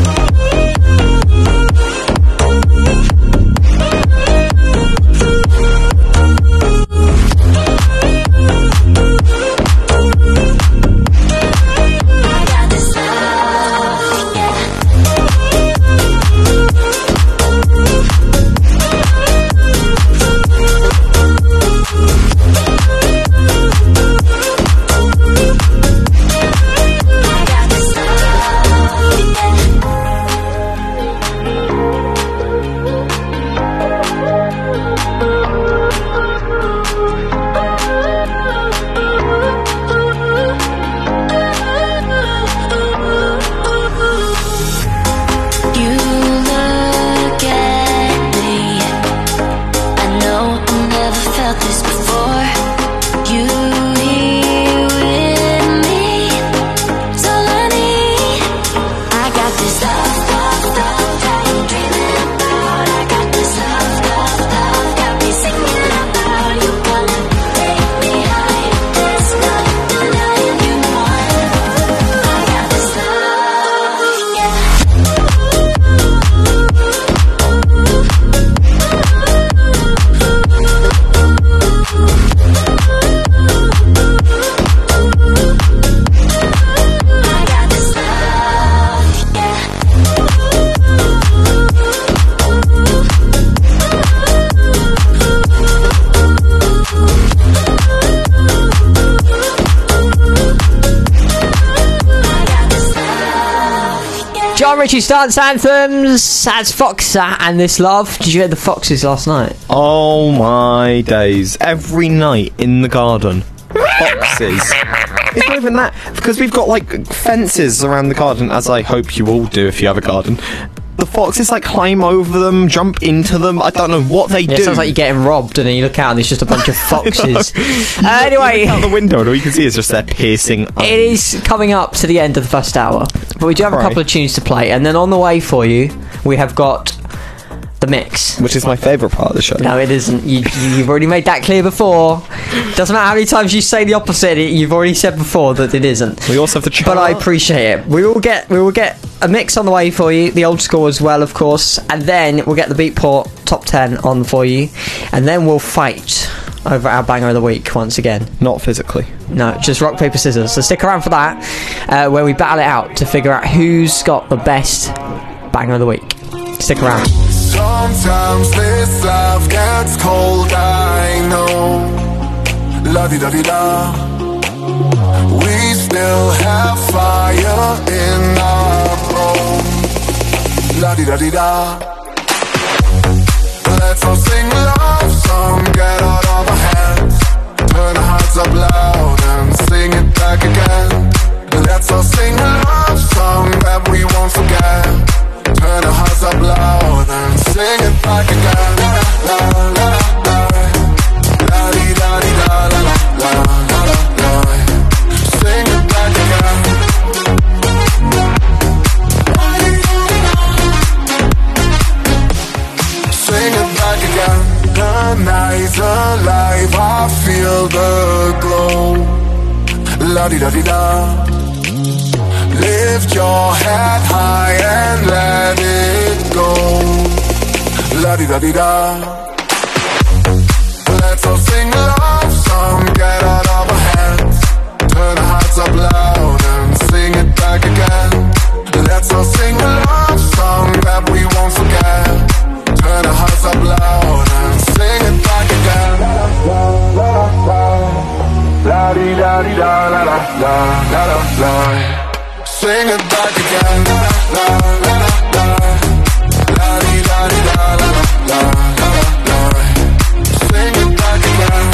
John Richie's Dance Anthems. That's Foxa and This Love. Did you hear the Foxes last night? Oh my days. Every night in the garden. Foxes. It's not even that. Because we've got, like, fences around the garden, as I hope you all do if you have a garden. The foxes, like, climb over them, jump into them. I don't know what they yeah, do. It sounds like you're getting robbed, and then you look out and there's just a bunch of foxes. uh, anyway, you look out the window, and all you can see is just their piercing eyes. It is coming up to the end of the first hour, but we do have a Right. couple of tunes to play, and then on the way for you, we have got the mix, which is my favourite part of the show. No, it isn't. You, you, you've already made that clear before. Doesn't matter how many times you say the opposite. It, you've already said before that it isn't. We also have the chart. But I appreciate it. We will get we will get a mix on the way for you, the old school as well, of course, and then we'll get the Beatport top ten on for you, and then we'll fight over our banger of the week once again. Not physically. No, just rock, paper, scissors. So stick around for that, uh, where we battle it out to figure out who's got the best banger of the week. Stick around. Sometimes this love gets cold, I know. La-di-da-di-da. We still have fire in our bones. La-di-da-di-da. Let's all sing a love song, get out of our hands. Turn our hearts up loud and sing it back again. Let's all sing a love song that we won't forget. Turn our hearts up loud and sing it back again. La la la la la, la di da di da la la la la la la. Sing it back again. Sing it back again. The night's alive, I feel the glow. La di da di da. Lift your head high and let it go. La-di-da-di-da. Let's all sing a love song, get out of our hands. Turn our hearts up loud and sing it back again. Let's all sing a love song that we won't forget. Turn our hearts up loud and sing it back again. La-di-da-di-da-la-la-la-la-la-la. Sing it back again. La la la la la. La di da di da la la la la la. Sing it back again.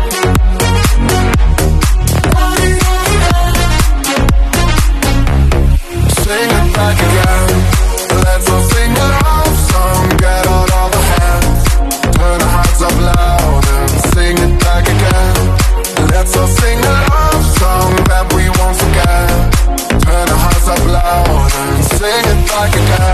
Sing it back again. Let's all sing a love song, get out of our hands. Turn our hearts up loud and sing it back again. Let's all sing a love song that we won't forget. Turn our hearts up loud and sing it back again.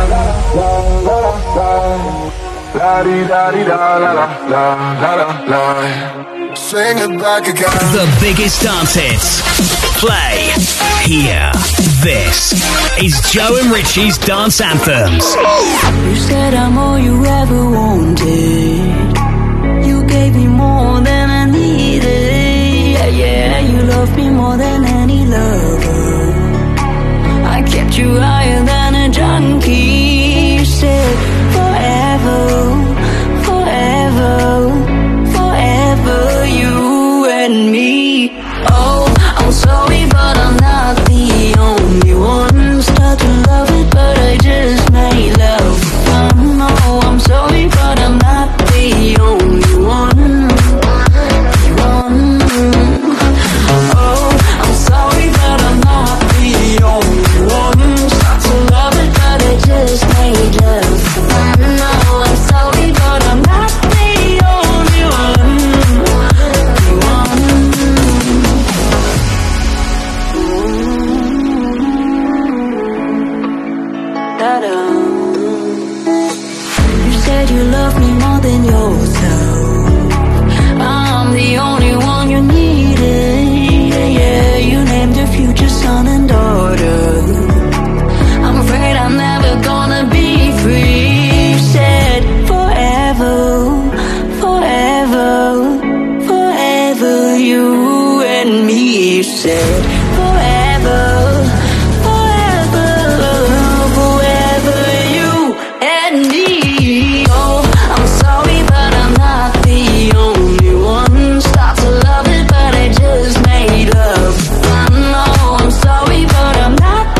La-di-da-di-da-la-la-la-la-la. Sing it back again. The biggest dance hits. Play here. This is Joe and Richie's Dance Anthems. You said I'm all you ever wanted. You gave me more than I needed. Yeah, yeah, you loved me more than any lover. I kept you higher than a junkie. You said forever, forever, forever, you and me. Oh, I'm sorry, but I'm not the only one. Start to love it, but I just made love. I know I'm sorry, but I'm not the only one. One. Oh, I'm sorry, but I'm not the only one. Start to love it, but I just made love. I know I'm sorry, but I'm not the only one. You said you love me more than yourself. I'm the only one you needed. Yeah, yeah, you named your future son and daughter. I'm afraid I'm never gonna be free. You said forever, forever, forever, you and me. You said forever. Not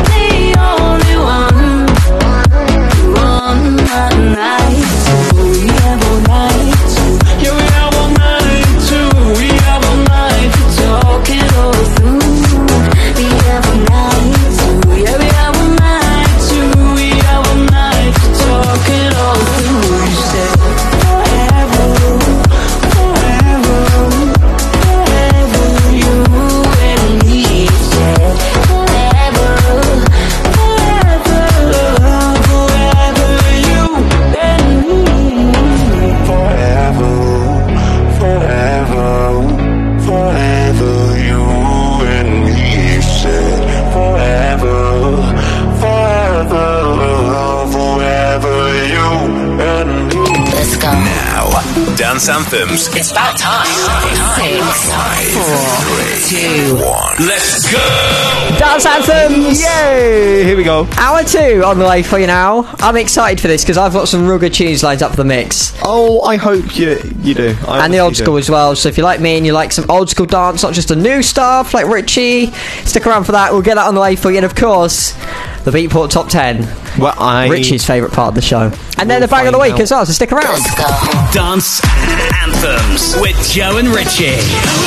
dance anthems. It's about time. Six, four, two, one. Let's go! Dance Anthems! Yay! Here we go. Hour two on the way for you now. I'm excited for this because I've got some rugged tunes lined up for the mix. Oh, I hope you you do. I and the old do. school as well. So if you like me and you like some old school dance, not just the new stuff like Richie, stick around for that. We'll get that on the way for you. And of course, the Beatport Top ten. Well, I... Richie's favourite part of the show. And then the bang of the week out. as well, so stick around. Dance Anthems with Joe and Richie.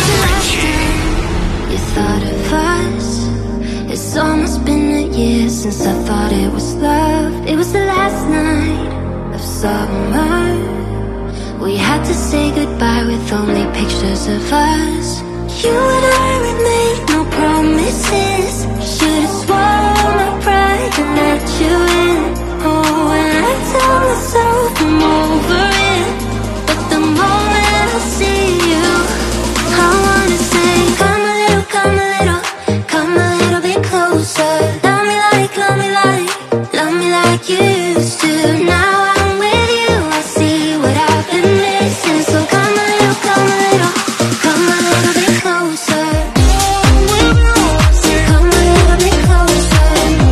You thought of us. It's almost been a year since I thought it was love. It was the last night of summer. We had to say goodbye with only pictures of us. You and I, we made no promises. Should've sworn my pride and let you in. Oh, and I tell myself I'm over it, but the moment I see you, I wanna say, come a little, come a little, come a little bit closer. Love me like, love me like, love me like you used to. Now I'm with you, I see what I've been missing. So come a little, come a little, come a little bit closer. Come a little bit closer.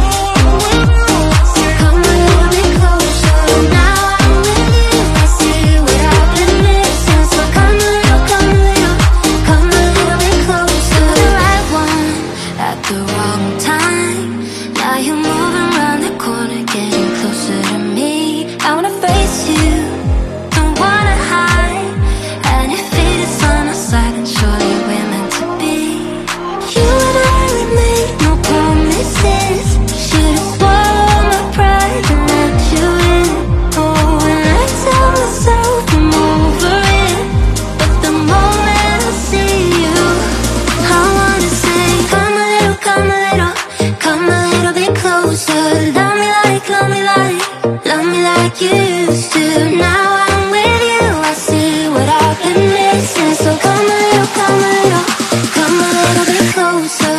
Come a little bit closer. Now I'm with you, I see what I've been missing. So come a little, come a little, come a little bit closer. The right one at the wrong time. Now you're moving around the corner, getting closer to me. I wanna face you, don't wanna hide. And if it is on our side, then surely we're meant to be. You and I, we made no promises. Should've swallowed my pride and let you in. Oh, and I tell myself I'm over it, but the moment I see you, I wanna say, come a little, come a little, come a little bit closer. Love me like, love me like, love me like you used to. Now I'm with you, I see what I've been missing. So come a little, come a little, come a little bit closer.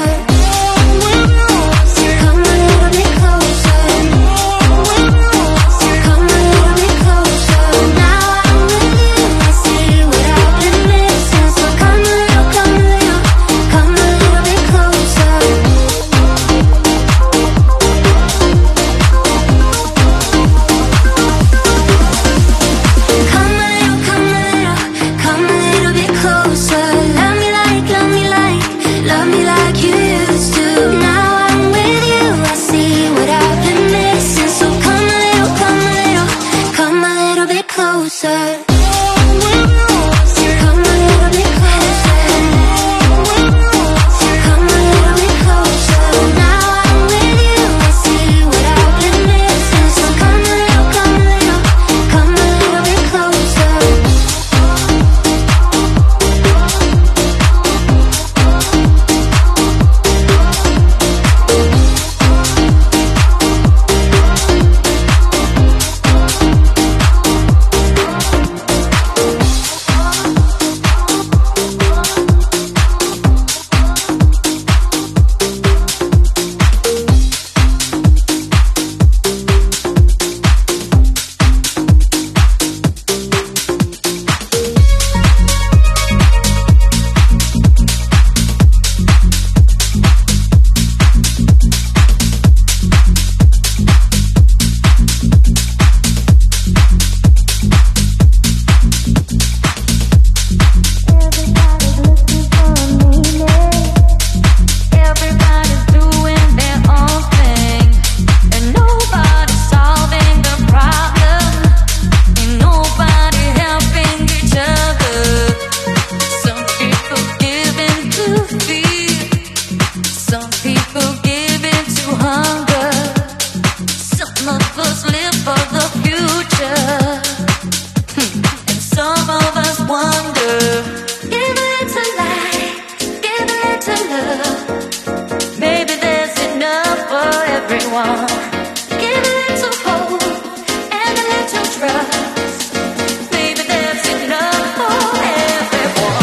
Come a little bit closer. Come a little bit closer. Now I'm with you, I see what I've been missing. So come a little, come a little, come a little bit closer. Come a little, come a little, come a little bit closer. Love me like, love me like, love me like you used to. Now I'm with you, I see what I've been missing. So come a little, come a little, come a little bit closer. Come a little bit closer. Come a little bit closer. Now I'm with you, I see what I've been missing. So come a little, come a little, come a little bit closer. Everybody's doing their own thing, and nobody's solving the problem, and nobody helping each other. Some people give in to fear, some people give in to hunger. Some of us live for the future, and some of us wonder. Give it to light, give it to love. Maybe there's enough for everyone. Give it to hope and a little trust. Maybe there's enough for everyone.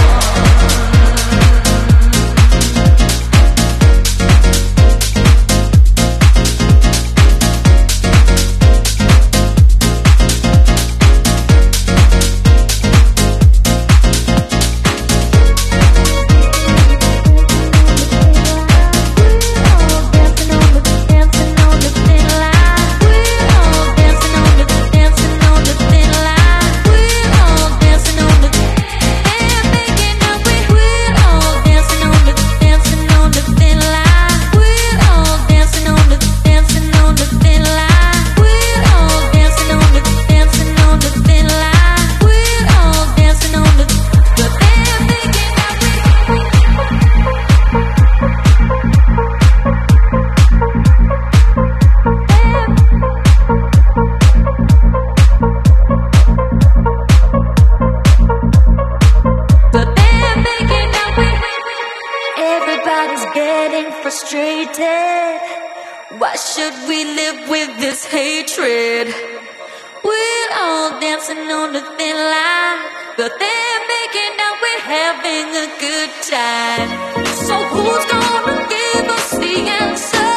should we live with this hatred? We're all dancing on the thin line, but they're making out we're having a good time. So who's gonna give us the answer?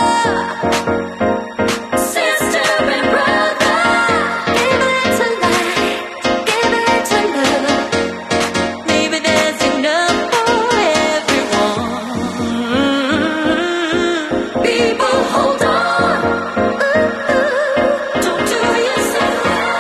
Sister and brother, give it to light, give it to love. Maybe there's enough for everyone. People, hold on. Don't do yourself.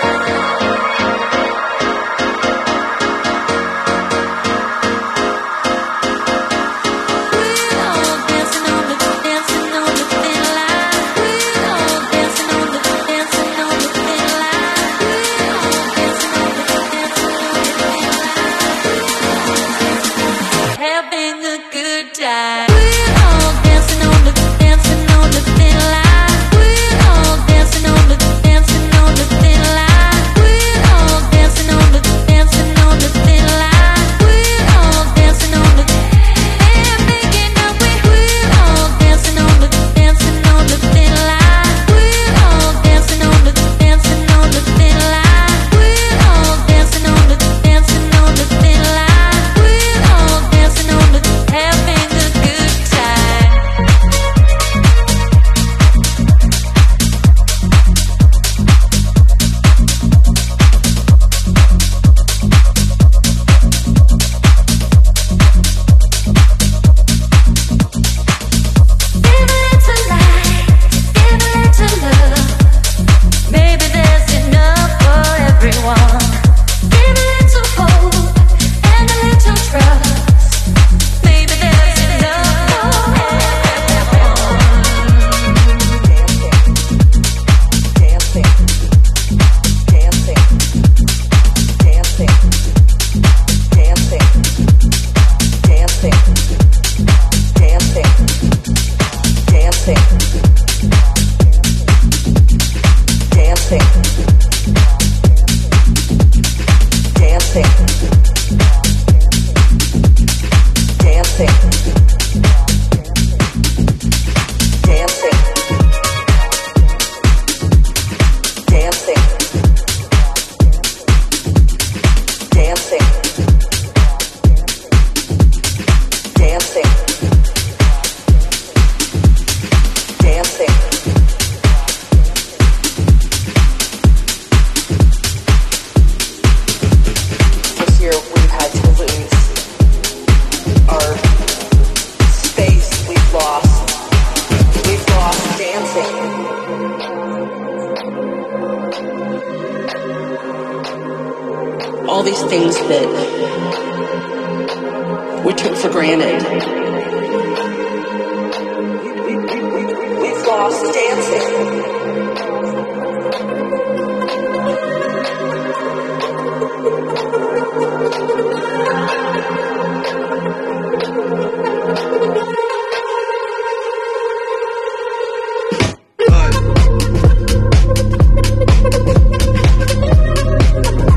Having a good time. We're all dancing on the dancing on the thin line. We're all dancing on the dancing on the thin line. We're all dancing on the dancing on the thin line. We're all dancing on the. They're making up. We're all dancing on the dancing on the thin line. We're all dancing on the dancing on the thin line. We're all dancing on the dancing on the thin line. We're all dancing on the having a good time. Give it to light, give it to love. Maybe there's enough for everyone. Give it to hope and a little trust. Maybe there's enough for everyone. This year we've had to lose our space. We've lost. We've lost dancing. All these things that we took for granted. We've lost dancing.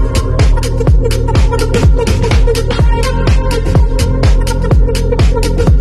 We'll be right back.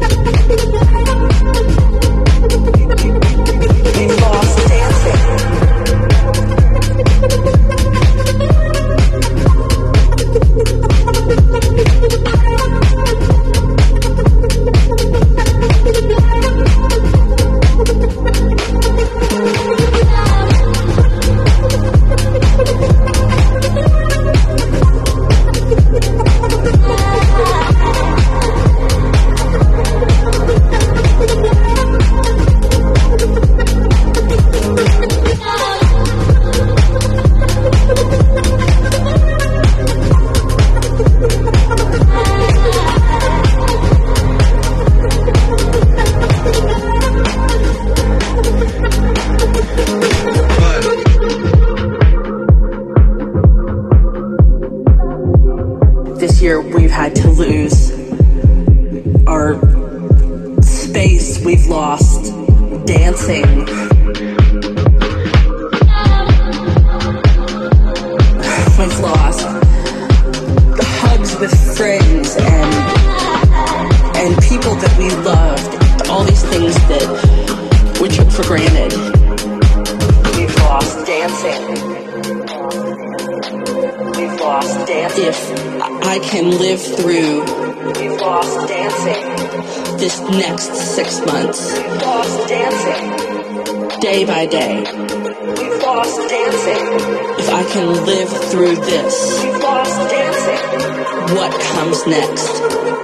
lost dancing. If I can live through We've lost dancing. this next six months, We've lost dancing. day by day, We've lost dancing. if I can live through this, We've lost dancing. what comes next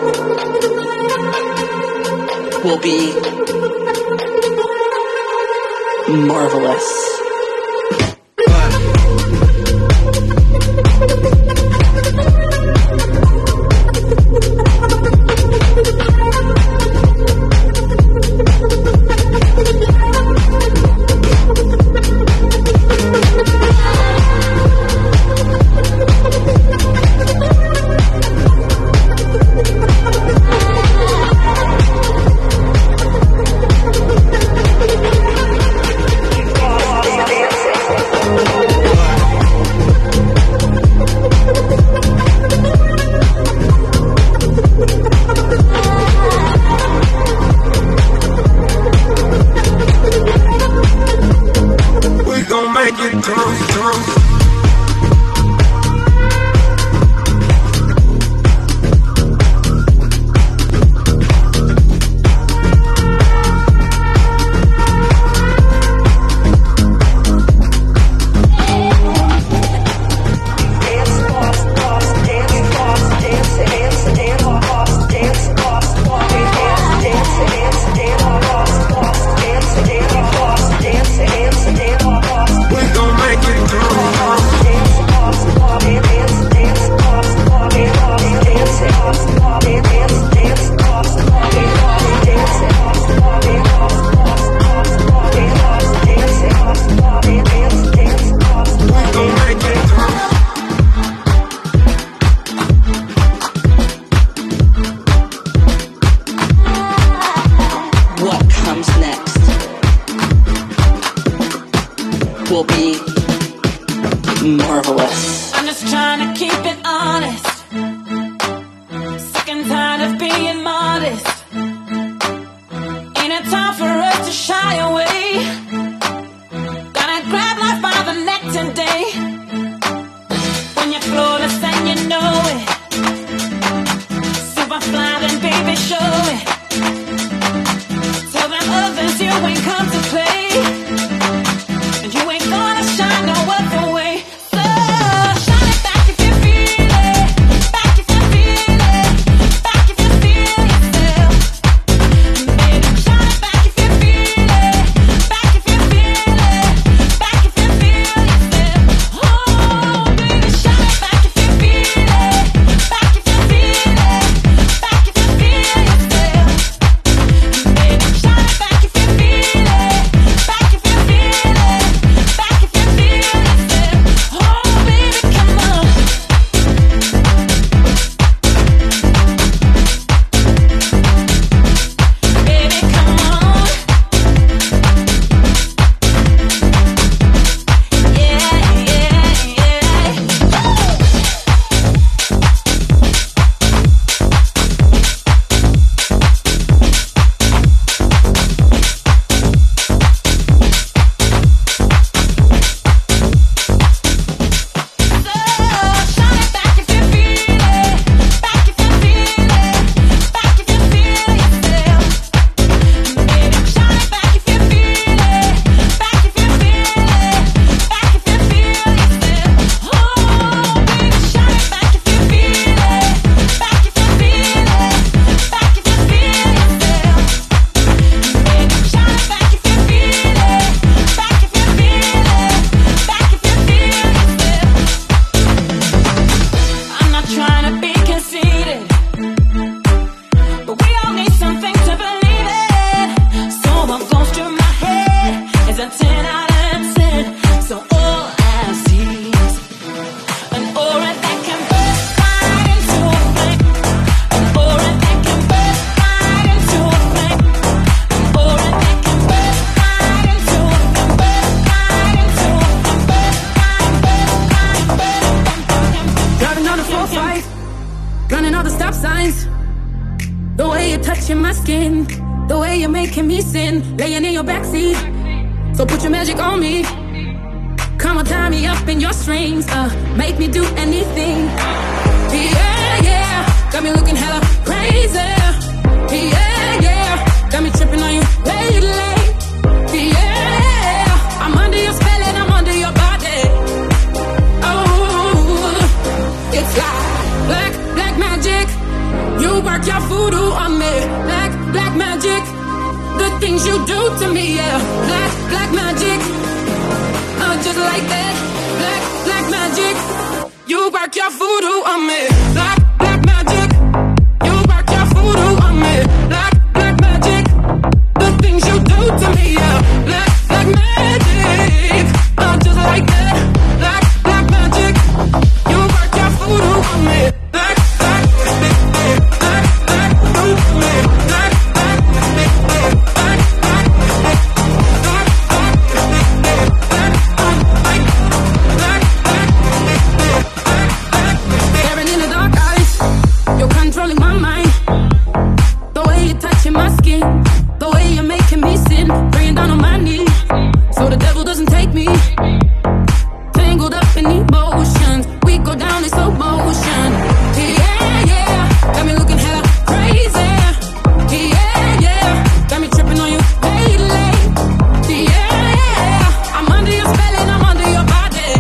will be marvelous. Will be marvelous. I'm just trying to keep it honest. Sick and tired of being modest. Ain't it time for us to shy away? Gotta grab life by the neck today. When you're flawless and you know it. Super fly, then baby, show it. Tell them others you ain't come to play. You ain't gonna shine no other way. So shine it back if you feel it. Back if you feel it. Back if you feel yourself. Baby, shine it back if you feel it. Back if you feel it. Back if you feel yourself. Oh, baby, shine it back if you feel it. Back if you feel it. Back if you feel yourself. Baby, shine it back if you feel it. Back if you feel it. Back if you feel yourself. Oh, baby, come on. Baby, come on. Yeah, yeah, yeah. Shine it back if you feel it. Back if you feel it. Back if you feel yourself. Baby, shine it back if you feel it. Back if you feel it. Back if you feel yourself. Oh, baby, shine it back if you feel it. Back if you feel it. Back if you feel yourself. Baby, shine it back if you feel it. Back if you feel it. Back if you feel yourself. I'm not trying to be conceited, but we all need something to believe in. So what goes through my head is a ten out of ten. So all I see is an aura that can burst right into a flame. An aura that can burst right into a flame. An aura that can burst right into a flame. Burst right into a flame. Burst right, burst right, burst. Driving on the four five, running all the stop signs. The way you're touching my skin, the way you're making me sin, laying in your backseat. So put your magic on me. Come on, tie me up in your strings, uh, make me do anything. Yeah, yeah, got me looking hella crazy. Yeah, yeah, got me tripping on you lately. Yeah, I'm under your spell and I'm under your body. Oh, it's like black, black magic. You work your voodoo on me. Black, black magic. The things you do to me, yeah. Black, black magic. Oh, just like that. Black, black magic. You work your voodoo on me. Black, black magic. You work your voodoo on me. Black, black magic. The things you do to me, yeah. Black, black magic. Oh, just like that. Black, black magic. You work your voodoo on me. Black, black, black, black, black, voodoo on me. Black, black, black, black, black, black, staring in the dark eyes, you're controlling my mind. The way you're touching my skin, the way you're making me sin, praying down on my knees, so the devil doesn't take me. Tangled up in emotions, we go down in slow motion. Yeah, yeah, got me looking hella crazy. Yeah, yeah, got me tripping on you lately. Yeah, I'm under your spell and I'm under your body.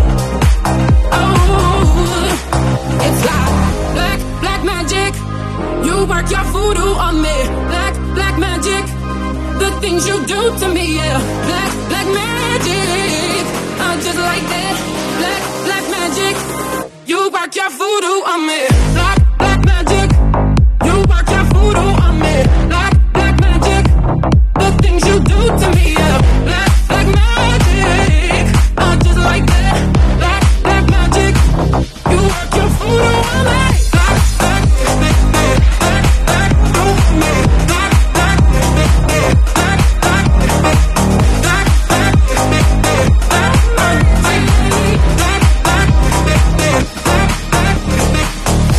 Oh, it's like black, black magic. You work your voodoo on me. Black, black magic. The things you do to me, yeah. Black, black magic. Oh, just like that. Black, black magic. You work your voodoo on me. Black, black magic. You work your voodoo on me. Black, black magic. The things you do to me, yeah. Black, black magic. Oh, just like that. Black, black magic. You work your voodoo on me. Black, black, black, black, black, black, voodoo on me. Black, black, black, black, black, black, black, black, black, black, black, black, black, black, black, black, black, black, black.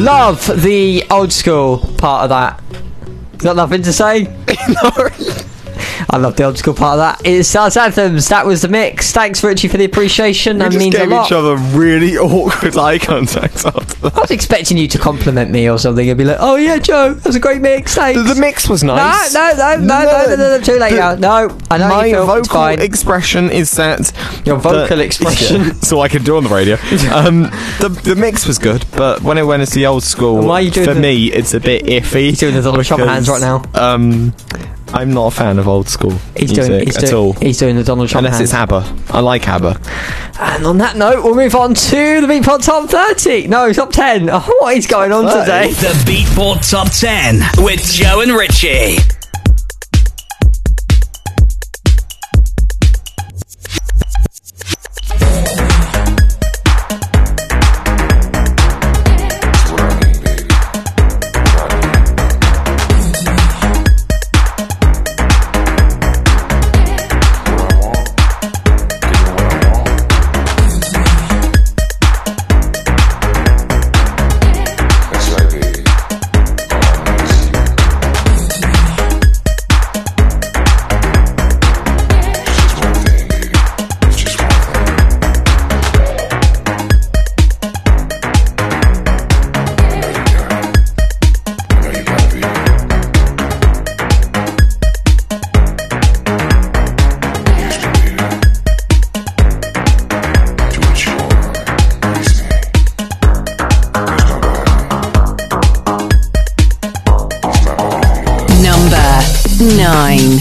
Love the old school part of that. Got nothing to say? I love the old school part of that. It's Dance Anthems. That was the mix. Thanks, Richie, for the appreciation. We That just means a gave lot. each other really awkward eye contact after that. I was expecting you to compliment me or something and be like, "Oh yeah, Joe, that was a great mix. Thanks." The, the mix was nice. No, no, no, no, no, no, no, no, too late The- now. No, I know My you feel it's vocal fine. expression is set. Your vocal the- expression. Yeah, so I can do on the radio. um, the the mix was good, but when it when it's the old school, And why are you doing for the- me, it's a bit iffy. He's doing the Donald Trump hands right now. Um, I'm not a fan of old school He's music doing, he's at doing, all. He's doing the Donald Trump Unless hands. it's ABBA. I like ABBA. And on that note, we'll move on to the Beatport Top thirty. No, Top ten. Oh, what is going on today? The Beatport Top ten with Joe and Richie. Number nine.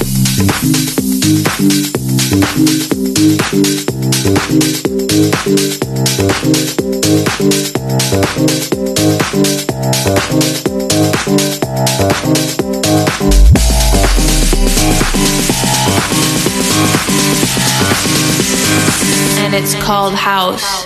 And it's called House.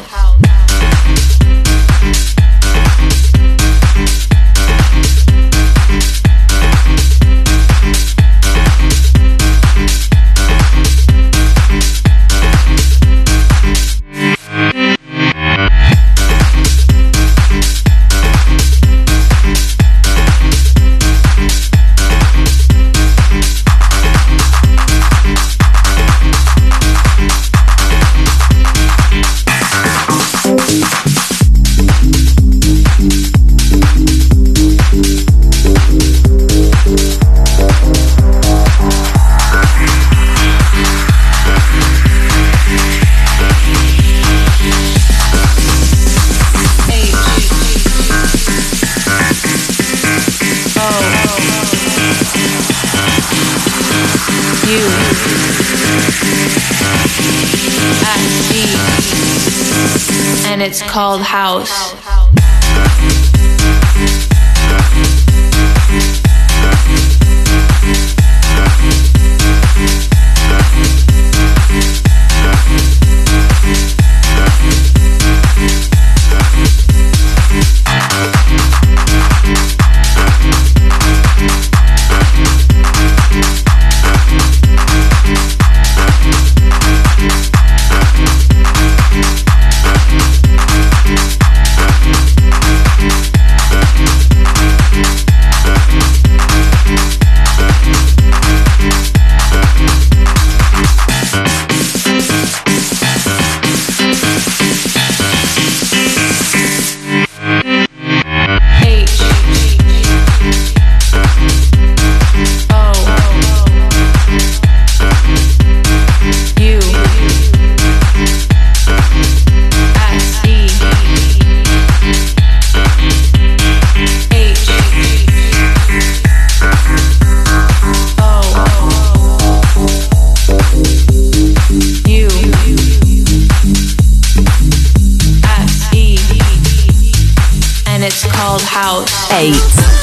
And it's called House. House. Eight.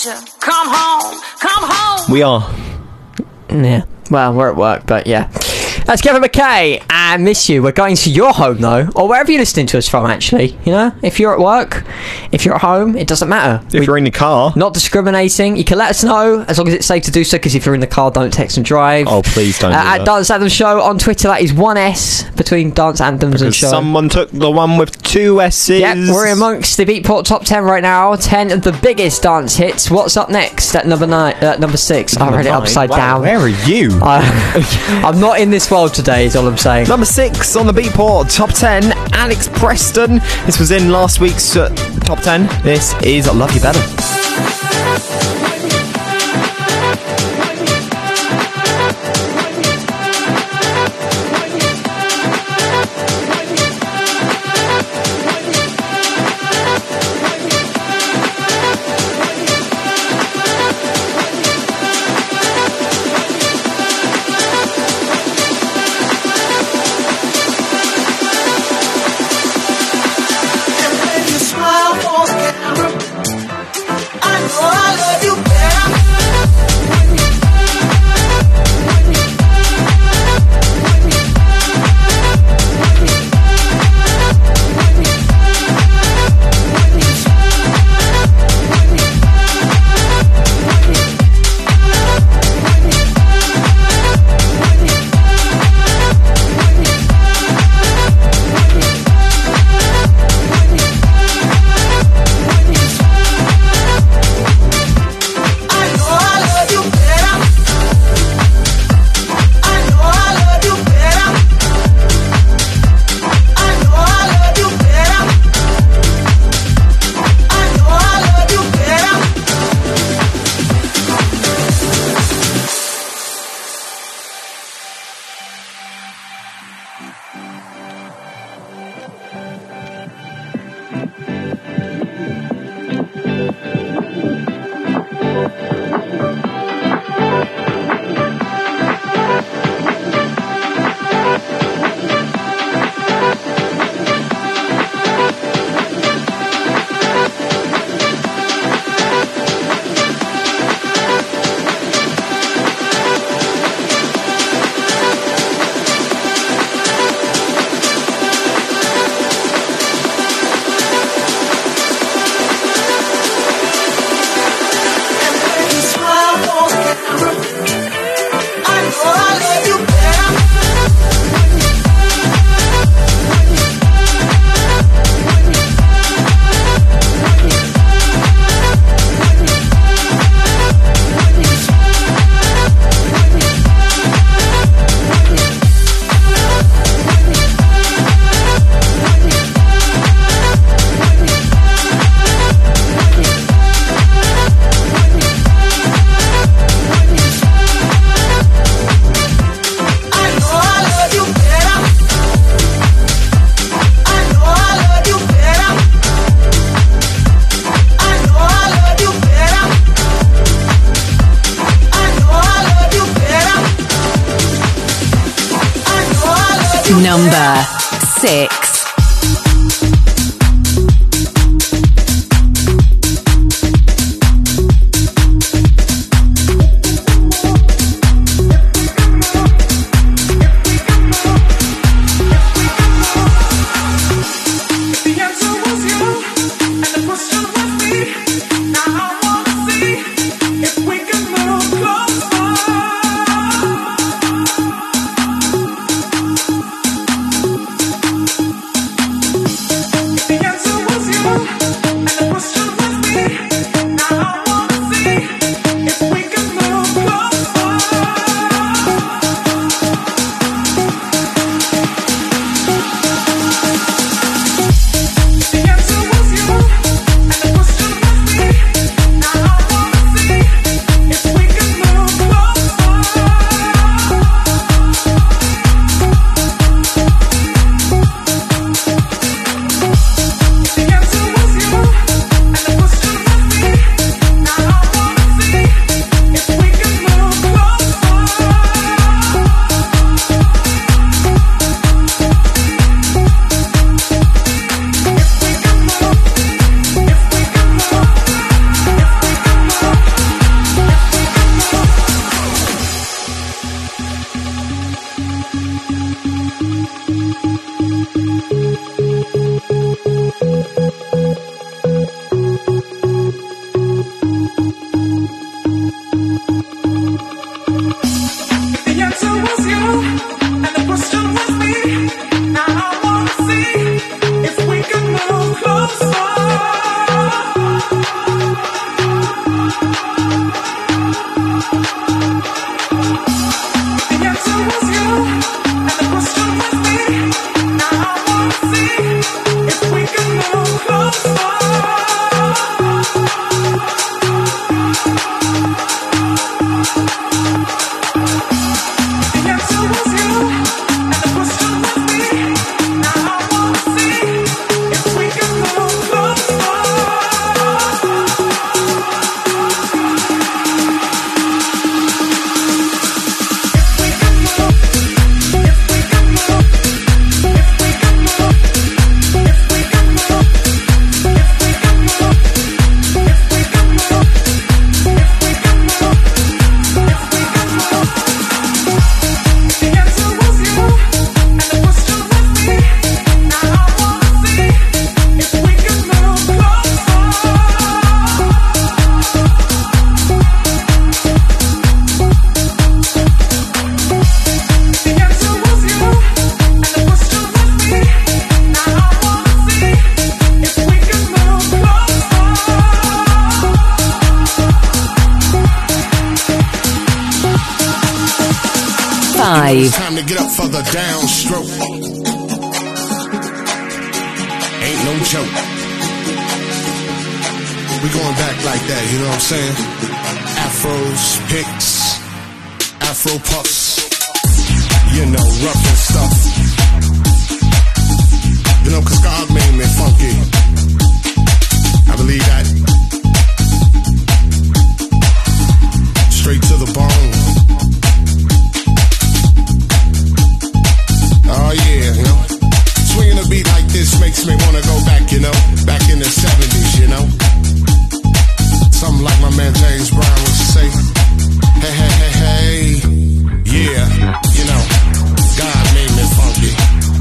you. Come home, come home. We are. Yeah. Well, we're at work, but yeah. That's Kevin McKay and Miss You. We're going to your home though, or wherever you're listening to us from. Actually, you know, if you're at work, if you're at home, it doesn't matter. If we, you're in the car, not discriminating. You can let us know as long as it's safe to do so. Because if you're in the car, don't text and drive. Oh, please don't. Uh, do at that. Dance Anthem Show on Twitter, that is one S between Dance Anthems because and Show. Someone took the one with two S's. Yep, we're amongst the Beatport top ten right now. Ten of the biggest dance hits. What's up next at number nine? Uh, number six. Number I read it nine. upside Wow, down. Where are you? I, I'm not in this world today. Is all I'm saying. Number six on the Beatport top ten. Alex Preston. This was in last week's uh, top ten. This is Love You Better. Number six. The answer was you, and the question was me. Now I wanna see if we can move closer. The answer was you, and the question was me. Now I wanna see if we can move closer. Five. Time to get up for the downstroke. Ain't no joke. We going back like that, you know what I'm saying? Afros, picks, Afro puffs, you know, rough and stuff. You know, cause God made me funky. I believe that. Straight to the bone. Oh yeah, you know, swinging a beat like this makes me wanna go back, you know, back in the seventies, you know. Something like my man James Brown would say, hey, hey, hey, hey, yeah, you know, God made me funky,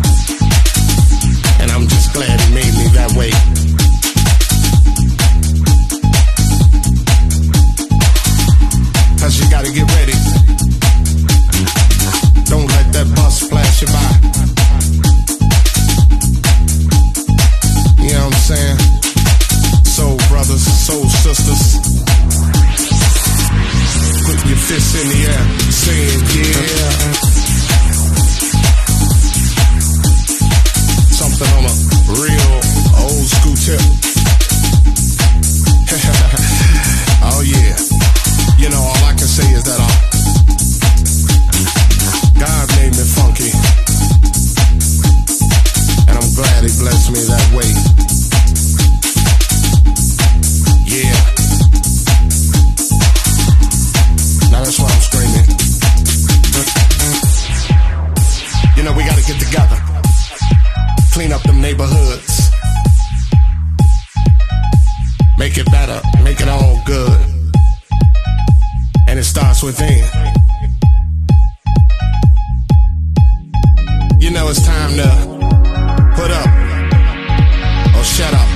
and I'm just glad He made me that way. Cause you gotta get ready. Don't let that bus flash you by. You know what I'm saying? Soul brothers, soul sisters. Put your fists in the air, saying yeah. Something on a real old school tip. Oh yeah. You know, all I can say is that I'll God made me funky, and I'm glad He blessed me that way. Yeah. Now that's why I'm screaming. You know, we gotta get together, clean up them neighborhoods, make it better, make it all good, and it starts within. You know it's time to put up or shut up.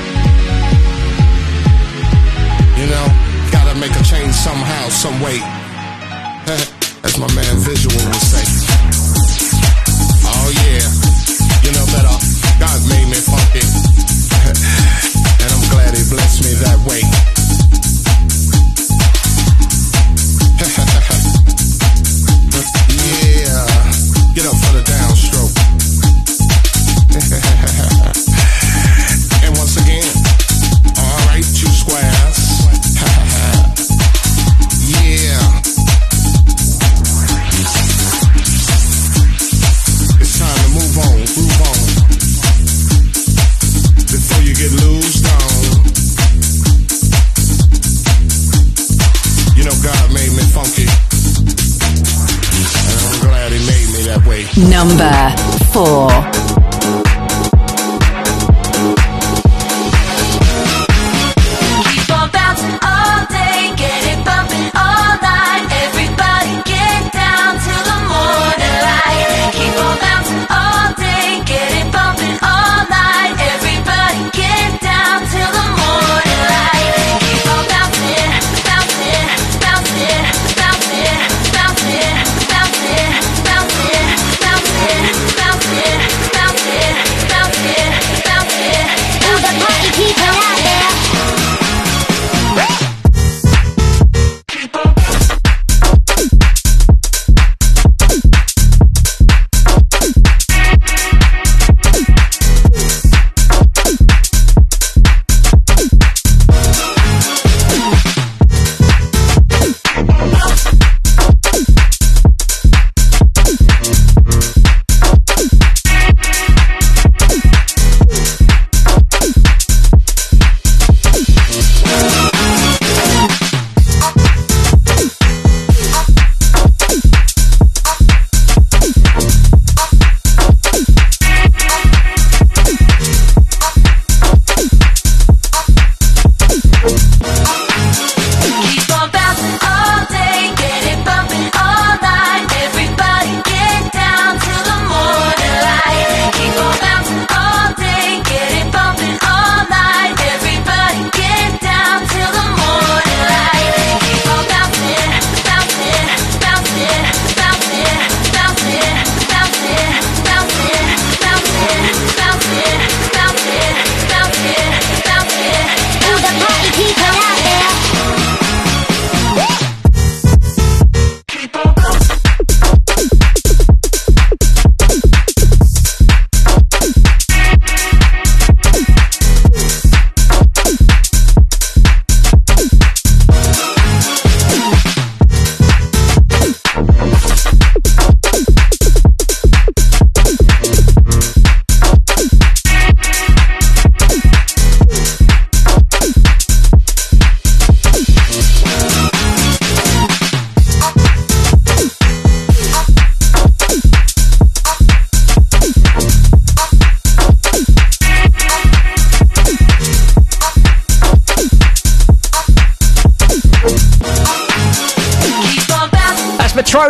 You know, gotta make a change somehow, some way. As my man Visual would say. Oh yeah, you know that uh, God made me funky, and I'm glad He blessed me that way. Yeah, get up for the downstroke. And once again, alright, two squares. Yeah. It's time to move on, move on. Before you get loosed on. You know God made me funky, and I'm glad He made me that way. Number four. Keep on bouncing all day, get it bumping all night. Everybody get down to the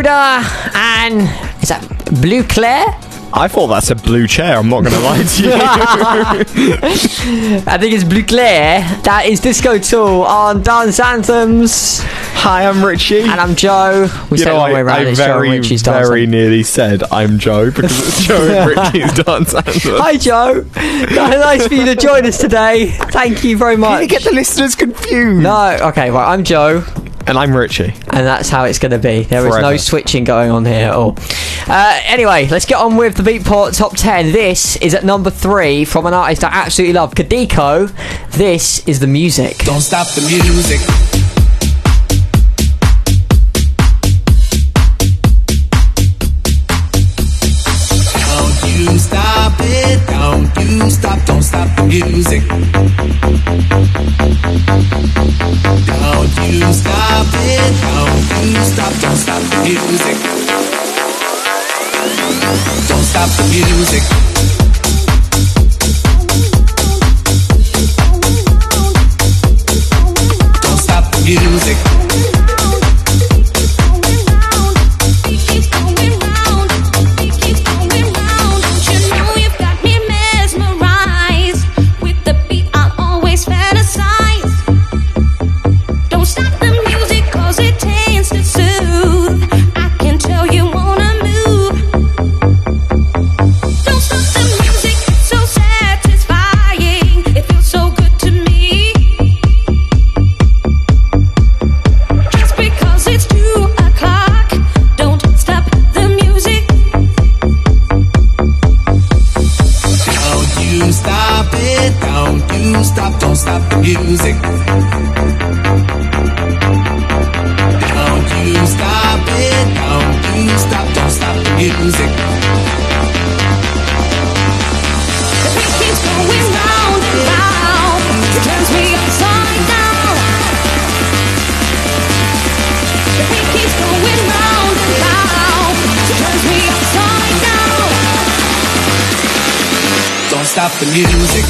Yoda and is that Blue Claire? I thought that's a blue chair, I'm not going to lie to you. I think it's Blue Claire. That is Disco Tool on Dance Anthems. Hi, I'm Richie. And I'm Joe. We You say know, it all the way I, around. I It's Joe and very, Richie's Dance very Anthems. nearly said I'm Joe because it's Joe and Richie's Dance Anthem. Hi, Joe. Nice for you to join us today. Thank you very much. You get the listeners confused. No, okay, right. I'm Joe. And I'm Richie. And that's how it's going to be. There is Forever. no switching going on here at all. Uh, anyway, let's get on with the Beatport Top ten. This is at number three from an artist I absolutely love, Kadiko. This is The Music. Don't stop the music. Don't you stop it. Don't you stop. Don't stop the music. Don't you stop it. Don't you stop. Don't stop the music. Don't stop the music. Don't stop the music. Music. Don't you stop it. Don't you stop. Don't stop the music. The beat keeps going round and round. It turns me upside down. The beat keeps going round and round. It turns me upside down. Don't stop the music.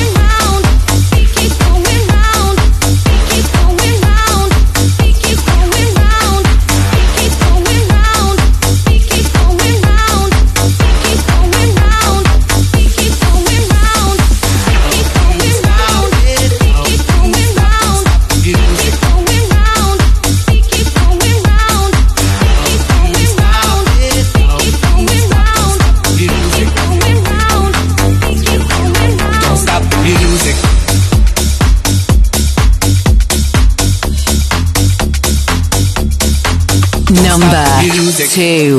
Number two.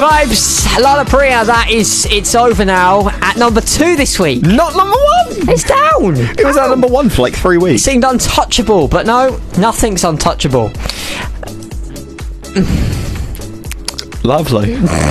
Vibes, Lala Priya, that is, it's over now. At number two this week. Not number one! It's down! It was at number one for like three weeks. It seemed untouchable, but no, nothing's untouchable. Lovely.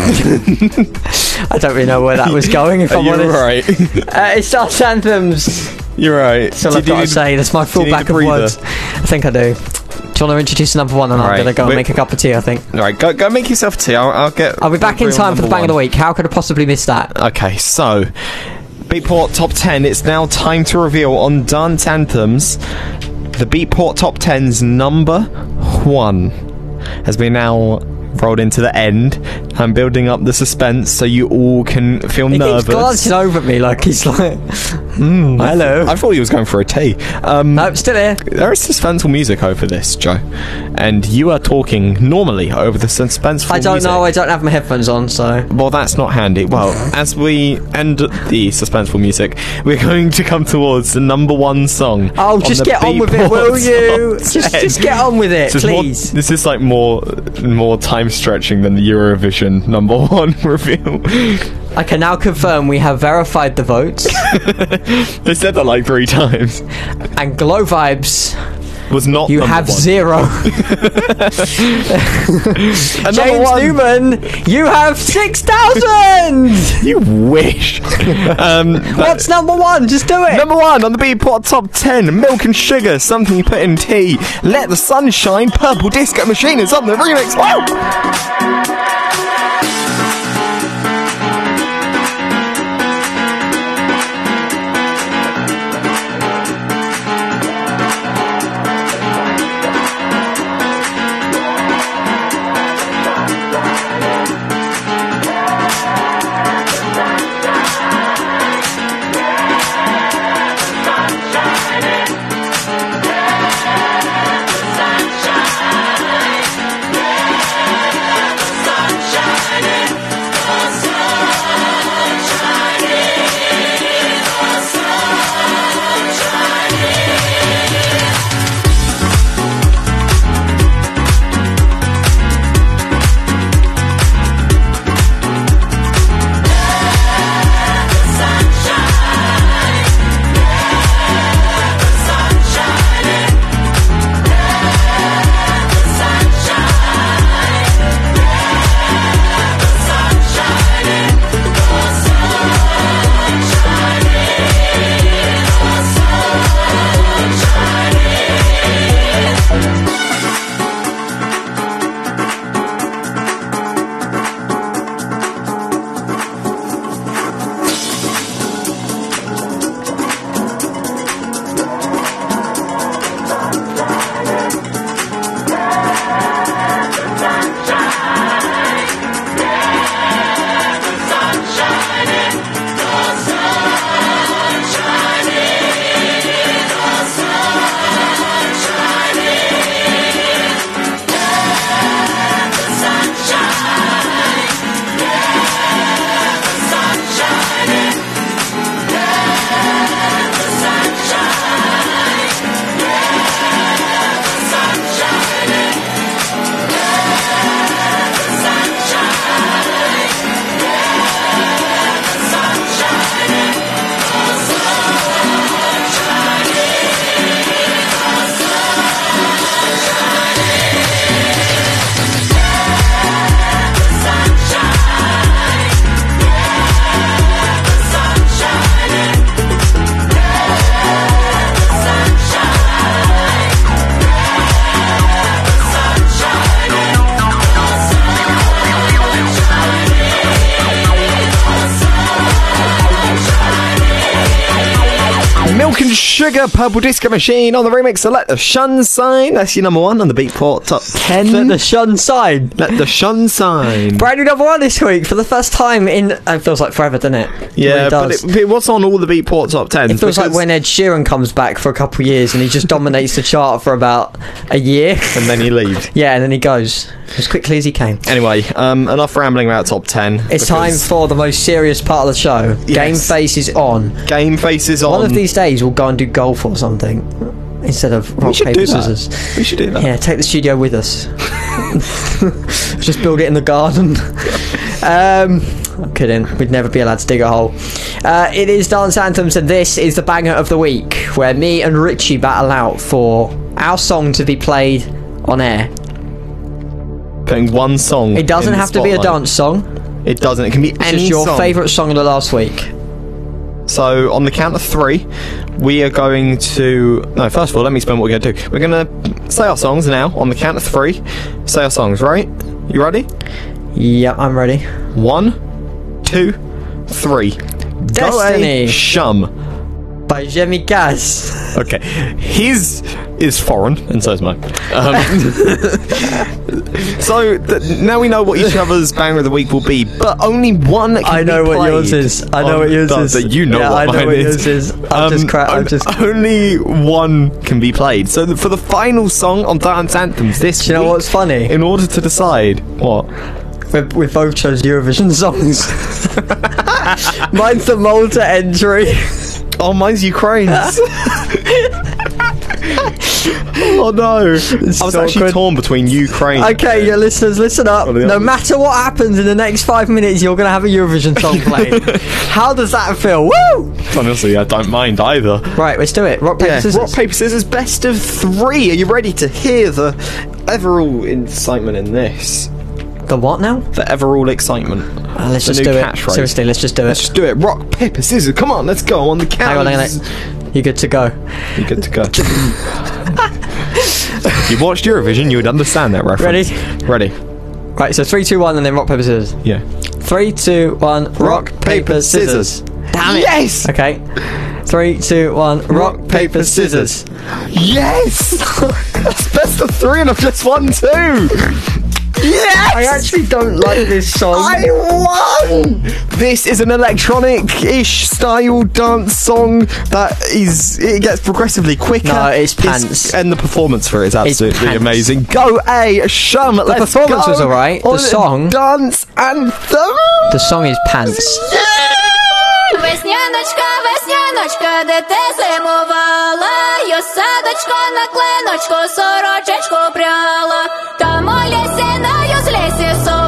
I don't really know where that was going, if I'm You're honest. right. Uh, it's Dance Anthems. You're right. That's all Do I've you got to need- say. That's my do you need fallback a of breather? words. I think I do. Do you want to introduce number one, and I'm Right. going to go and Wait. make a cup of tea, I think. Alright, go, go make yourself a tea. I'll, I'll get. I'll be back in real time for the number bang of the one. week. How could I possibly miss that? Okay, so Beatport Top ten. It's now time to reveal on Dance Anthems the Beatport Top ten's number one has been now rolled into the end. I'm building up the suspense so you all can feel He nervous. keeps glancing over at me like he's like, Mm, hello. I thought he was going for a tea. Um, nope, still here. There is suspenseful music over this, Joe, and you are talking normally over the suspenseful I don't music. know, I don't have my headphones on, so... Well, that's not handy. Well, as we end the suspenseful music, we're going to come towards the number one song. Oh, on just the get on with it, Beatport will you? Top Just, ten. just get on with it, This is more- please. this is like more, more time stretching than the Eurovision number one reveal. I can now confirm we have verified the votes. They said that like three times. And Glow Vibes, Was not. you number have one. zero. And number James one- Newman, you have six thousand! You wish. um, What's number one? Just do it! Number one on the Beatport Top ten, Milk and Sugar, Something You Put in Tea, Let the Sun Shine, Purple Disco Machine is on the remix. Woo! Milk and Sugar, Purple Disco Machine on the remix of Let the Sun Shine. That's your number one on the Beatport Top ten. Let the sun shine. Let the sun shine. Brand new number one this week for the first time in... It feels like forever, doesn't it? It Yeah, really but does. it, it was on all the Beatport Top ten. It feels like when Ed Sheeran comes back for a couple of years and he just dominates the chart for about a year. And then he leaves. Yeah, and then he goes as quickly as he came. Anyway, um, enough rambling about Top ten. It's time for the most serious part of the show. Yes. Game Face is on. Game Face is on. One of these days we'll go and do golf or something instead of rock, We should paper, do that. scissors. We should do that. Yeah, take the studio with us. Just build it in the garden. Um, I'm kidding. We'd never be allowed to dig a hole. Uh, it is Dance Anthems, and this is the banger of the week, where me and Richie battle out for our song to be played on air. Putting one song. It doesn't in the have to be a spotlight. dance song. It doesn't. It can be It's any just your song. favourite song of the last week. So on the count of three, we are going to. No, first of all, let me explain what we're going to do. We're going to say our songs now. On the count of three, say our songs. Right? You ready? Yeah, I'm ready. One, two, three. Destiny. Go a shum. By Jimmy Gaz. Okay, his is foreign, and so is mine. Um, so th- now we know what each other's banger of the week will be, but only one can I know be what played yours is. I know on what yours the- is. that You know Yeah, what I know mine what is. yours is. I'm just cra- I'm on- just- Only one can be played. So th- for the final song on Dance Anthems this Do you know week, what's funny? in order to decide what. We we both chose Eurovision songs. Mine's the Malta entry. Oh, mine's Ukraine's. Oh no! I was so actually awkward. torn between Ukraine. Okay, your listeners, listen up. Oh, the No others. matter what happens in the next five minutes, you're going to have a Eurovision song played. How does that feel? Woo! Honestly, I don't mind either. Right, let's do it. Rock, paper, Yeah, scissors. rock, paper, scissors, best of three. Are you ready to hear the overall excitement in this? The what now? The overall excitement. Uh, let's The just new do it. catchphrase. Seriously, let's just do it. Let's just do it. Rock, paper, scissors. Come on, let's go on the count. Hang on, hang on. You're good to go. You're good to go. You watched Eurovision, you would understand that reference. Ready? Ready. Right, so three, two, one, and then rock, paper, scissors. Yeah. Three, two, one. Rock, paper, scissors. Damn it. Yes! Okay. Three, two, one. Rock, paper, scissors. Yes! That's best of three and I've just won two! Yes! I actually don't like this song. I won! This is an electronic-ish style dance song that is, it gets progressively quicker. No, it's pants. and the performance for it is absolutely pants. amazing. Go a shum. The Let's performance go was alright. The on song- Dance Anthem. The song is pants. Весняночка, весняночка, де ти зимувала, я садочко на клиночку, сорочечку пряла, там у лісі на юзлісі сон.